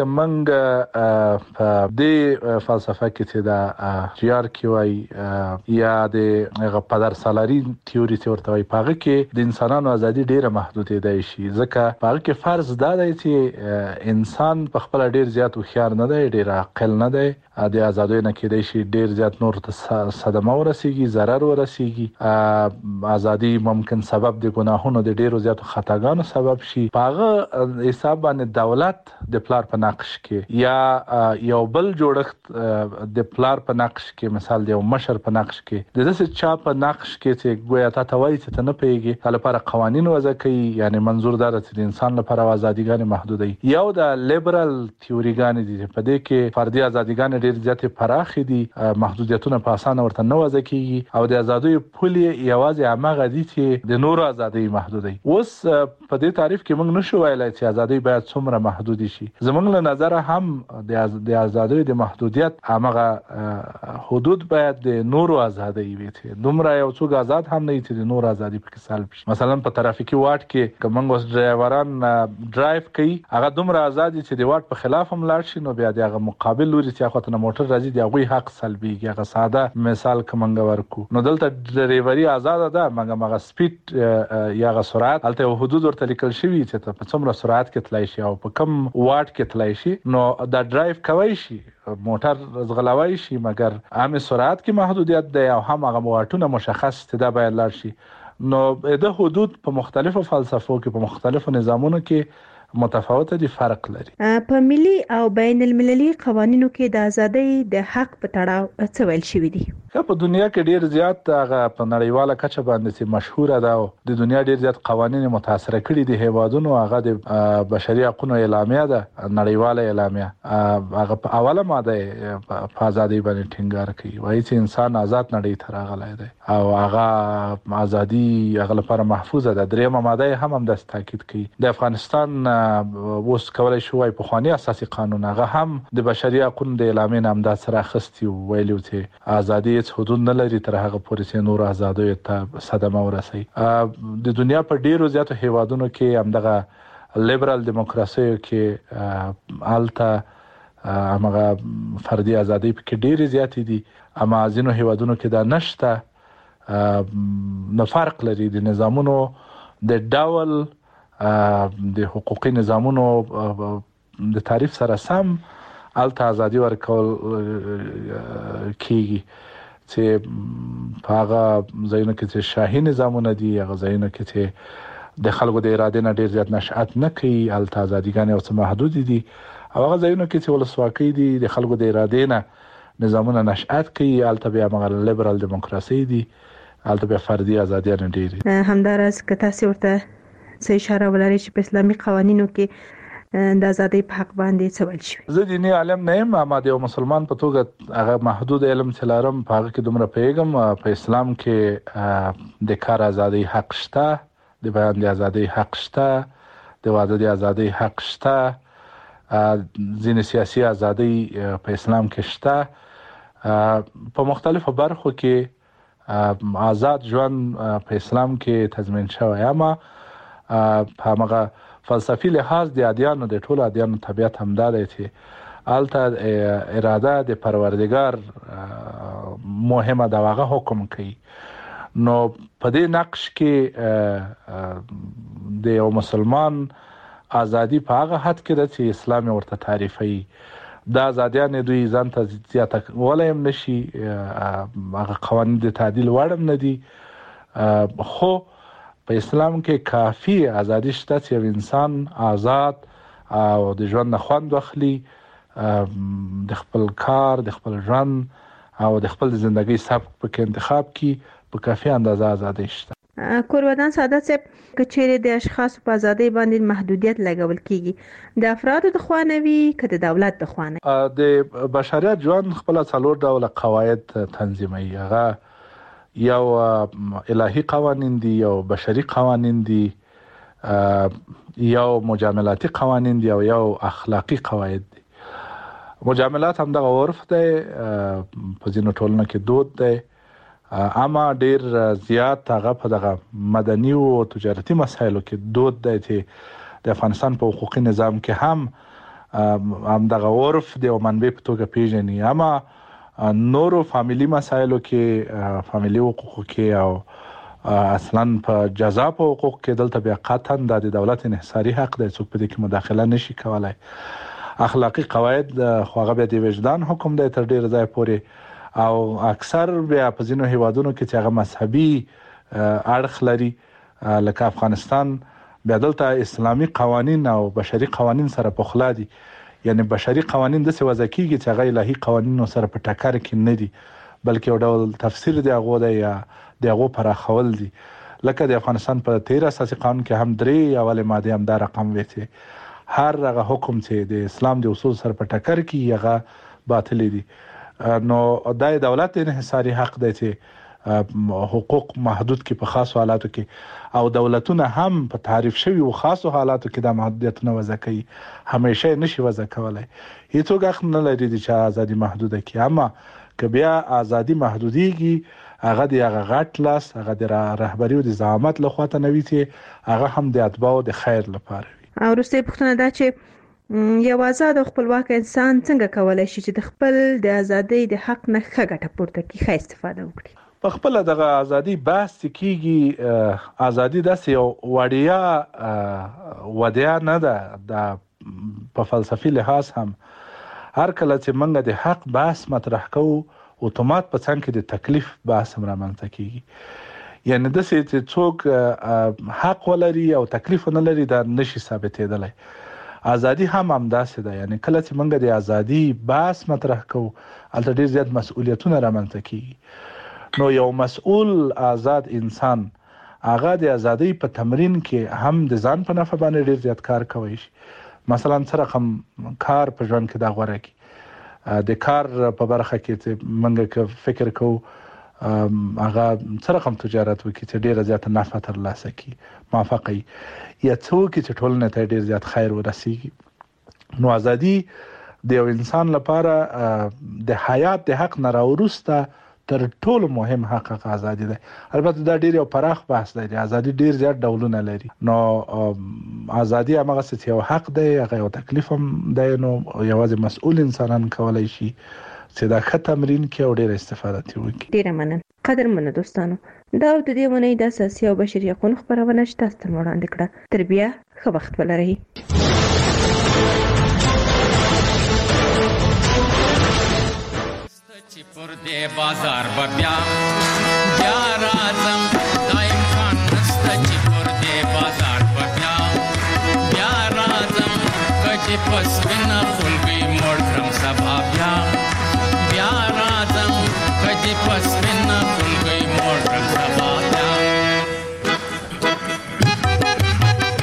کومنګ په دې فلسفه کې چې دا جیار کې وای یا د پدر سالاری تیوري چې ورته وای، پاغه کې د انسانانو ازادي ډیره محدوده دی شي، ځکه پاغه کې فرض دا دی چې انسان په خپل ډیر زیات خوشار نه دی، ډیر عاقل نه دی، د ازادۍ نه کېدای شي ډیر زیات نور ته صدمه ورسیږي، ضرر ورسیږي. ازادي ممکن سبب د ګناهونو د ډیرو زیاتو خطاګانو سبب شي. پاغه حساب باندې دولت د پلار په نقش کې یا یو بل جوړښت د پلار په نقش کې، مثال د یو مشر په نقش کې، د داسې چا په نقش کې چې ګویا تا ته وایي چې ته نه پیږي، تل لپاره قوانین وضع کوي. یعنی منظور دا چې د انسان لپاره ازاديګان محدودي. یو د لیبرال تیوریګان دي په دې کې فردي ازاديګان ډیر زیاتې پراخې دي، محدودیتونه په اسانه ورته نه وضع کیږي او د ازادۍ پولې یوازې هغه دي چې د نورو ازادۍ محدودي. اوس په دې تعریف کې موږ نشو ویلای چې ازادۍ باید څومره محدود شي. زمونږ له نظر هم د ازادۍ د محدودیت هغه حدود باید د نورو ازادۍ وي. دومره یو څوک آزاد هم نه وي چې د نورو ازادۍ پکې سلب شي. مثلا په ترافیکي واټ کې کومنګ اوس ډرایوران ډرایو کوي، هغه دومره آزاد دي چې د واټ په خلاف هم لاړ شي، نو بیا دغه مقابل لوري چې اخوته موټر راځي دی هغه حق سلبيږي. هغه ساده مثال کومنګ ورکو، نو دلته ډرایوري آزاد ده، مګر مګر سپیډ یا غ سرعت الته حدود ورته لیکل شوی چې ته په څومره سرعت کې تلای شي او په کم واټ کې تلای شي. نو دا ډرایو کوي شي، موټر زغلوي شي، مګر عام سرعت کې محدودیت دی او هم هغه واټونه مشخص دي، دا باید لار شي. نو د حدود په مختلفو فلسفو کې، په مختلفو نظامونو کې متفاوت دي، فرق لري. په ملي او بین المللي قوانینو کې د ازادۍ د حق په تړاو څه ویل شوی دي؟ په دنیا کې ډیر زیات هغه په نړیواله کچه باندې مشهوره ده او د دنیا ډیر زیات قوانین متاثر کړي دي هیوادونو. هغه د بشري حقوقو اعلامیه ده، نړیواله اعلامیه. هغه په اوله ماده په ازادۍ باندې ټینګار کوي، وایي چې انسان آزاد نړۍ ته راغلی دی او هغه ازادي هغه لپاره محفوظه ده. دریمه ماده هم هم د تاکید کوي. د افغانستان اوس کولای شو وايي په خواني اساسي قانون هغه هم د بشري حقوقو د اعلامیه نام د سره خستي ویلو چې ازادي حدود نه لري تر هغه پورې چې نور ازادۍ ته صدمه ورسي. د دنیا په ډیرو زیاتو هیوادونو کې هم دغه لیبرال دیموکراسي کې الته هغه فردي ازادۍ په ډیره زیاتې دي، اما ځینو هیوادونو کې دا نشته. نو فرق لري د نظامونو د ډول د حقوقي نظامونو د تعریف سره سم الته ازادي ورکول کیږي چې په هغه ځایونو کې چې شاهي نظامونه دي، هغه ځایونو کې چې د خلکو د اراده نه ډیر زیات نشأت نه کوي، الته ازاديګان او څه محدود دي. او هغه ځایونو کې چې ولسواکي دي، د خلکو د اراده نه نظامونه نشأت کوي، الته بیا موږ لیبرال دیموکراسي دي، الته بیا فردي ازادي نه ډیری. همدارس که تاسو ورته څه اشاره ولري چې په اسلامي قوانینو کې د ازادۍ په حق باندې څه ویل شوی؟ زه دیني عالم نه یم، اما د یو مسلمان په توګه هغه محدود علم چې لرم په هغه کې دومره پوهیږم. په اسلام کې د کار ازادۍ حق شته، د بیان د ازادۍ حق شته، د واده د ازادۍ حق شته، ځینې سیاسي ازادۍ په اسلام کې شته. په مختلفو برخو کې آزاد ژوند په اسلام کې تضمین شوی، اما په هغه فلسفي لحاظ د ادیانو د ټولو ادیانو طبیعت همدا دی چې الته اراده د پروردگار مهمه ده، هغه حکم کوي. نو په دې نقش کې د یو مسلمان ازادي په هغه حد کې ده چې اسلام ورته تعریفوي. دا ازادیان دوی ځان ته زیاته ولی هم نشي، هغه قوانین د تعدیل وړ هم نه دي، خو په اسلام کې کافی ازادي شته چې یو انسان آزاد او د ژوند نه خوند واخلي، د خپل کار، د خپل ژوند او د خپل ژوندۍ سبک په انتخاب کې په کافی اندازه ازادي شته. کورودان ساده صاحب، کچېرې د اشخاص په ازادۍ باندې محدودیت لګول کیږي، د افرادو د خوا نه وي که د دولت د خوا نه؟ د بشریت ژوند خپل څلور ډوله قواعد تنظیموي. هغه یو الهی قوانین دي، یو بشري قوانین دي، یو مجاملاتي قوانین دي او یو اخلاقی قواعد دي. مجاملات هم دغه عرف دی، په ځینو ټولنو کې دود دی، اما ډیر زیات هغه په دغه مدني او تجارتي مسایلو کې دود دی چې د افغانستان په حقوقي نظام کې هم هم دغه عرف دی او منبع په توګه پیژني. اما نورو فامیلی مسایلو کې، فامیلی حقوقو کې او اصلا په جزا په حقوق کې دلته بیا قطعا د دولت انحصاري حق دی، څوک په دې کې مداخله نشي کولای. اخلاقی قواعد خو هغه بیا د وجدان حکم دی تر ډیر ځای پورې، او اکثر بیا په ځینو هیوادونو کې چې هغه مذهبي اړخ لري لکه افغانستان، بیا دلته اسلامي قوانین او بشري قوانین سره پخلا دي. یعنی بشري قوانین د څه وضع کیږي چې هغه الهي قوانینو سره په ټکر کې نه دي، بلکې یو ډول تفسیر دی هغه دی یا د هغه پراخول دي. لکه د افغانستان په تیر اساسي قانون کې هم درې اول ماده هم دا رقم وي چې هر هغه حکم چې د اسلام د اصول سره په ټکر کې هغه باطل دي. نو د دولت انحصاري حق دی چې حقوق محدود کې په خاصو حالاتو کې، او دولتونه هم په تعریف شوی او خاصو حالاتو کې د محدودیتونو وضع کوي، همیشه نشي وضع کولای. هیڅوک حق نه لري چې ازادي محدوده کړي، اما که بیا ازادي محدوديږي هغه د هغه غټ لاس، هغه د رهبری او د زعامت له خوا ته نوي چې هغه هم د اتباعو د خیر لپاره وي. او وروسته پوښتنه ده چې یو آزاد او خپلواک انسان څنګه کولای شي چې د خپل د ازادۍ د حق نه ښه ګټه پورته کړي، ښه استفاده وکړي؟ په خپل دغه ازادي بحث کیږي. ازادي داسې یو وړیا ودیا نه ده، د په فلسفي لحاظ هم هر کله چې موږ د حق بحث مطرح کوو اتومات په څنګ کې د تکلیف بحث هم رامنځته کیږي. یعنی داسې چې څوک حق ولري او تکلیف نه لري دا نشي ثابتېدلی. ازادي هم همداسې ده، یعنی کله چې موږ د ازادي بحث مطرح کوو هلته ډېر زیات مسؤلیتونه رامنځته کیږي. نو یو مسؤل آزاد انسان هغه د ازادۍ په تمرین کې هم د ځان په نفع باندې ډیر زیات کار کوي شي. مثلا سره کوم کار په ژوند کې دا غوړه کی د کار په برخه کې چې موږ فکر کوو هغه سره کوم تجارت وکړي چې ډیر زیات نفع تر لاسه کی موافقه یا څوک چې ټولنه ته ډیر زیات خیر ورسیږي. نو ازادي د یو انسان لپاره د حیات د حق نه راورسته تر ټولو مهم حق هغه ازادي ده. البته دا ډیر یو پراخ بحث دی، ازادي ډیر زیات ډولونه لري. نو ازادي هغه څه یو حق دی، هغه یو تکلیف هم دی. نو یوازې مسؤل انسانان کولای شي چې دا ښه تمرین کوي او ډیر استفاده کوي. ډیر مننه. قدرمنو دوستانو، دا د دې ونې د اساسي او بشري حقوقو خبرونه شته ستاسو وړاندې کړه. تر بیا ښه وخت ولرئ. پر دې بازار بیا بیا راځم دایم خان نست چې پر دې بازار بیا بیا راځم کچې پس وینا خلګي مړ کرم سبا بیا بیا راځم کچې پس وینا خلګي مړ کرم سبا بیا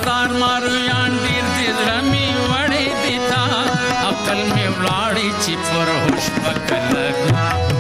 بازار مارو یان ډیر دې زړمی وړې دیتا عقل می ولاړې چې پر هوش پکلګ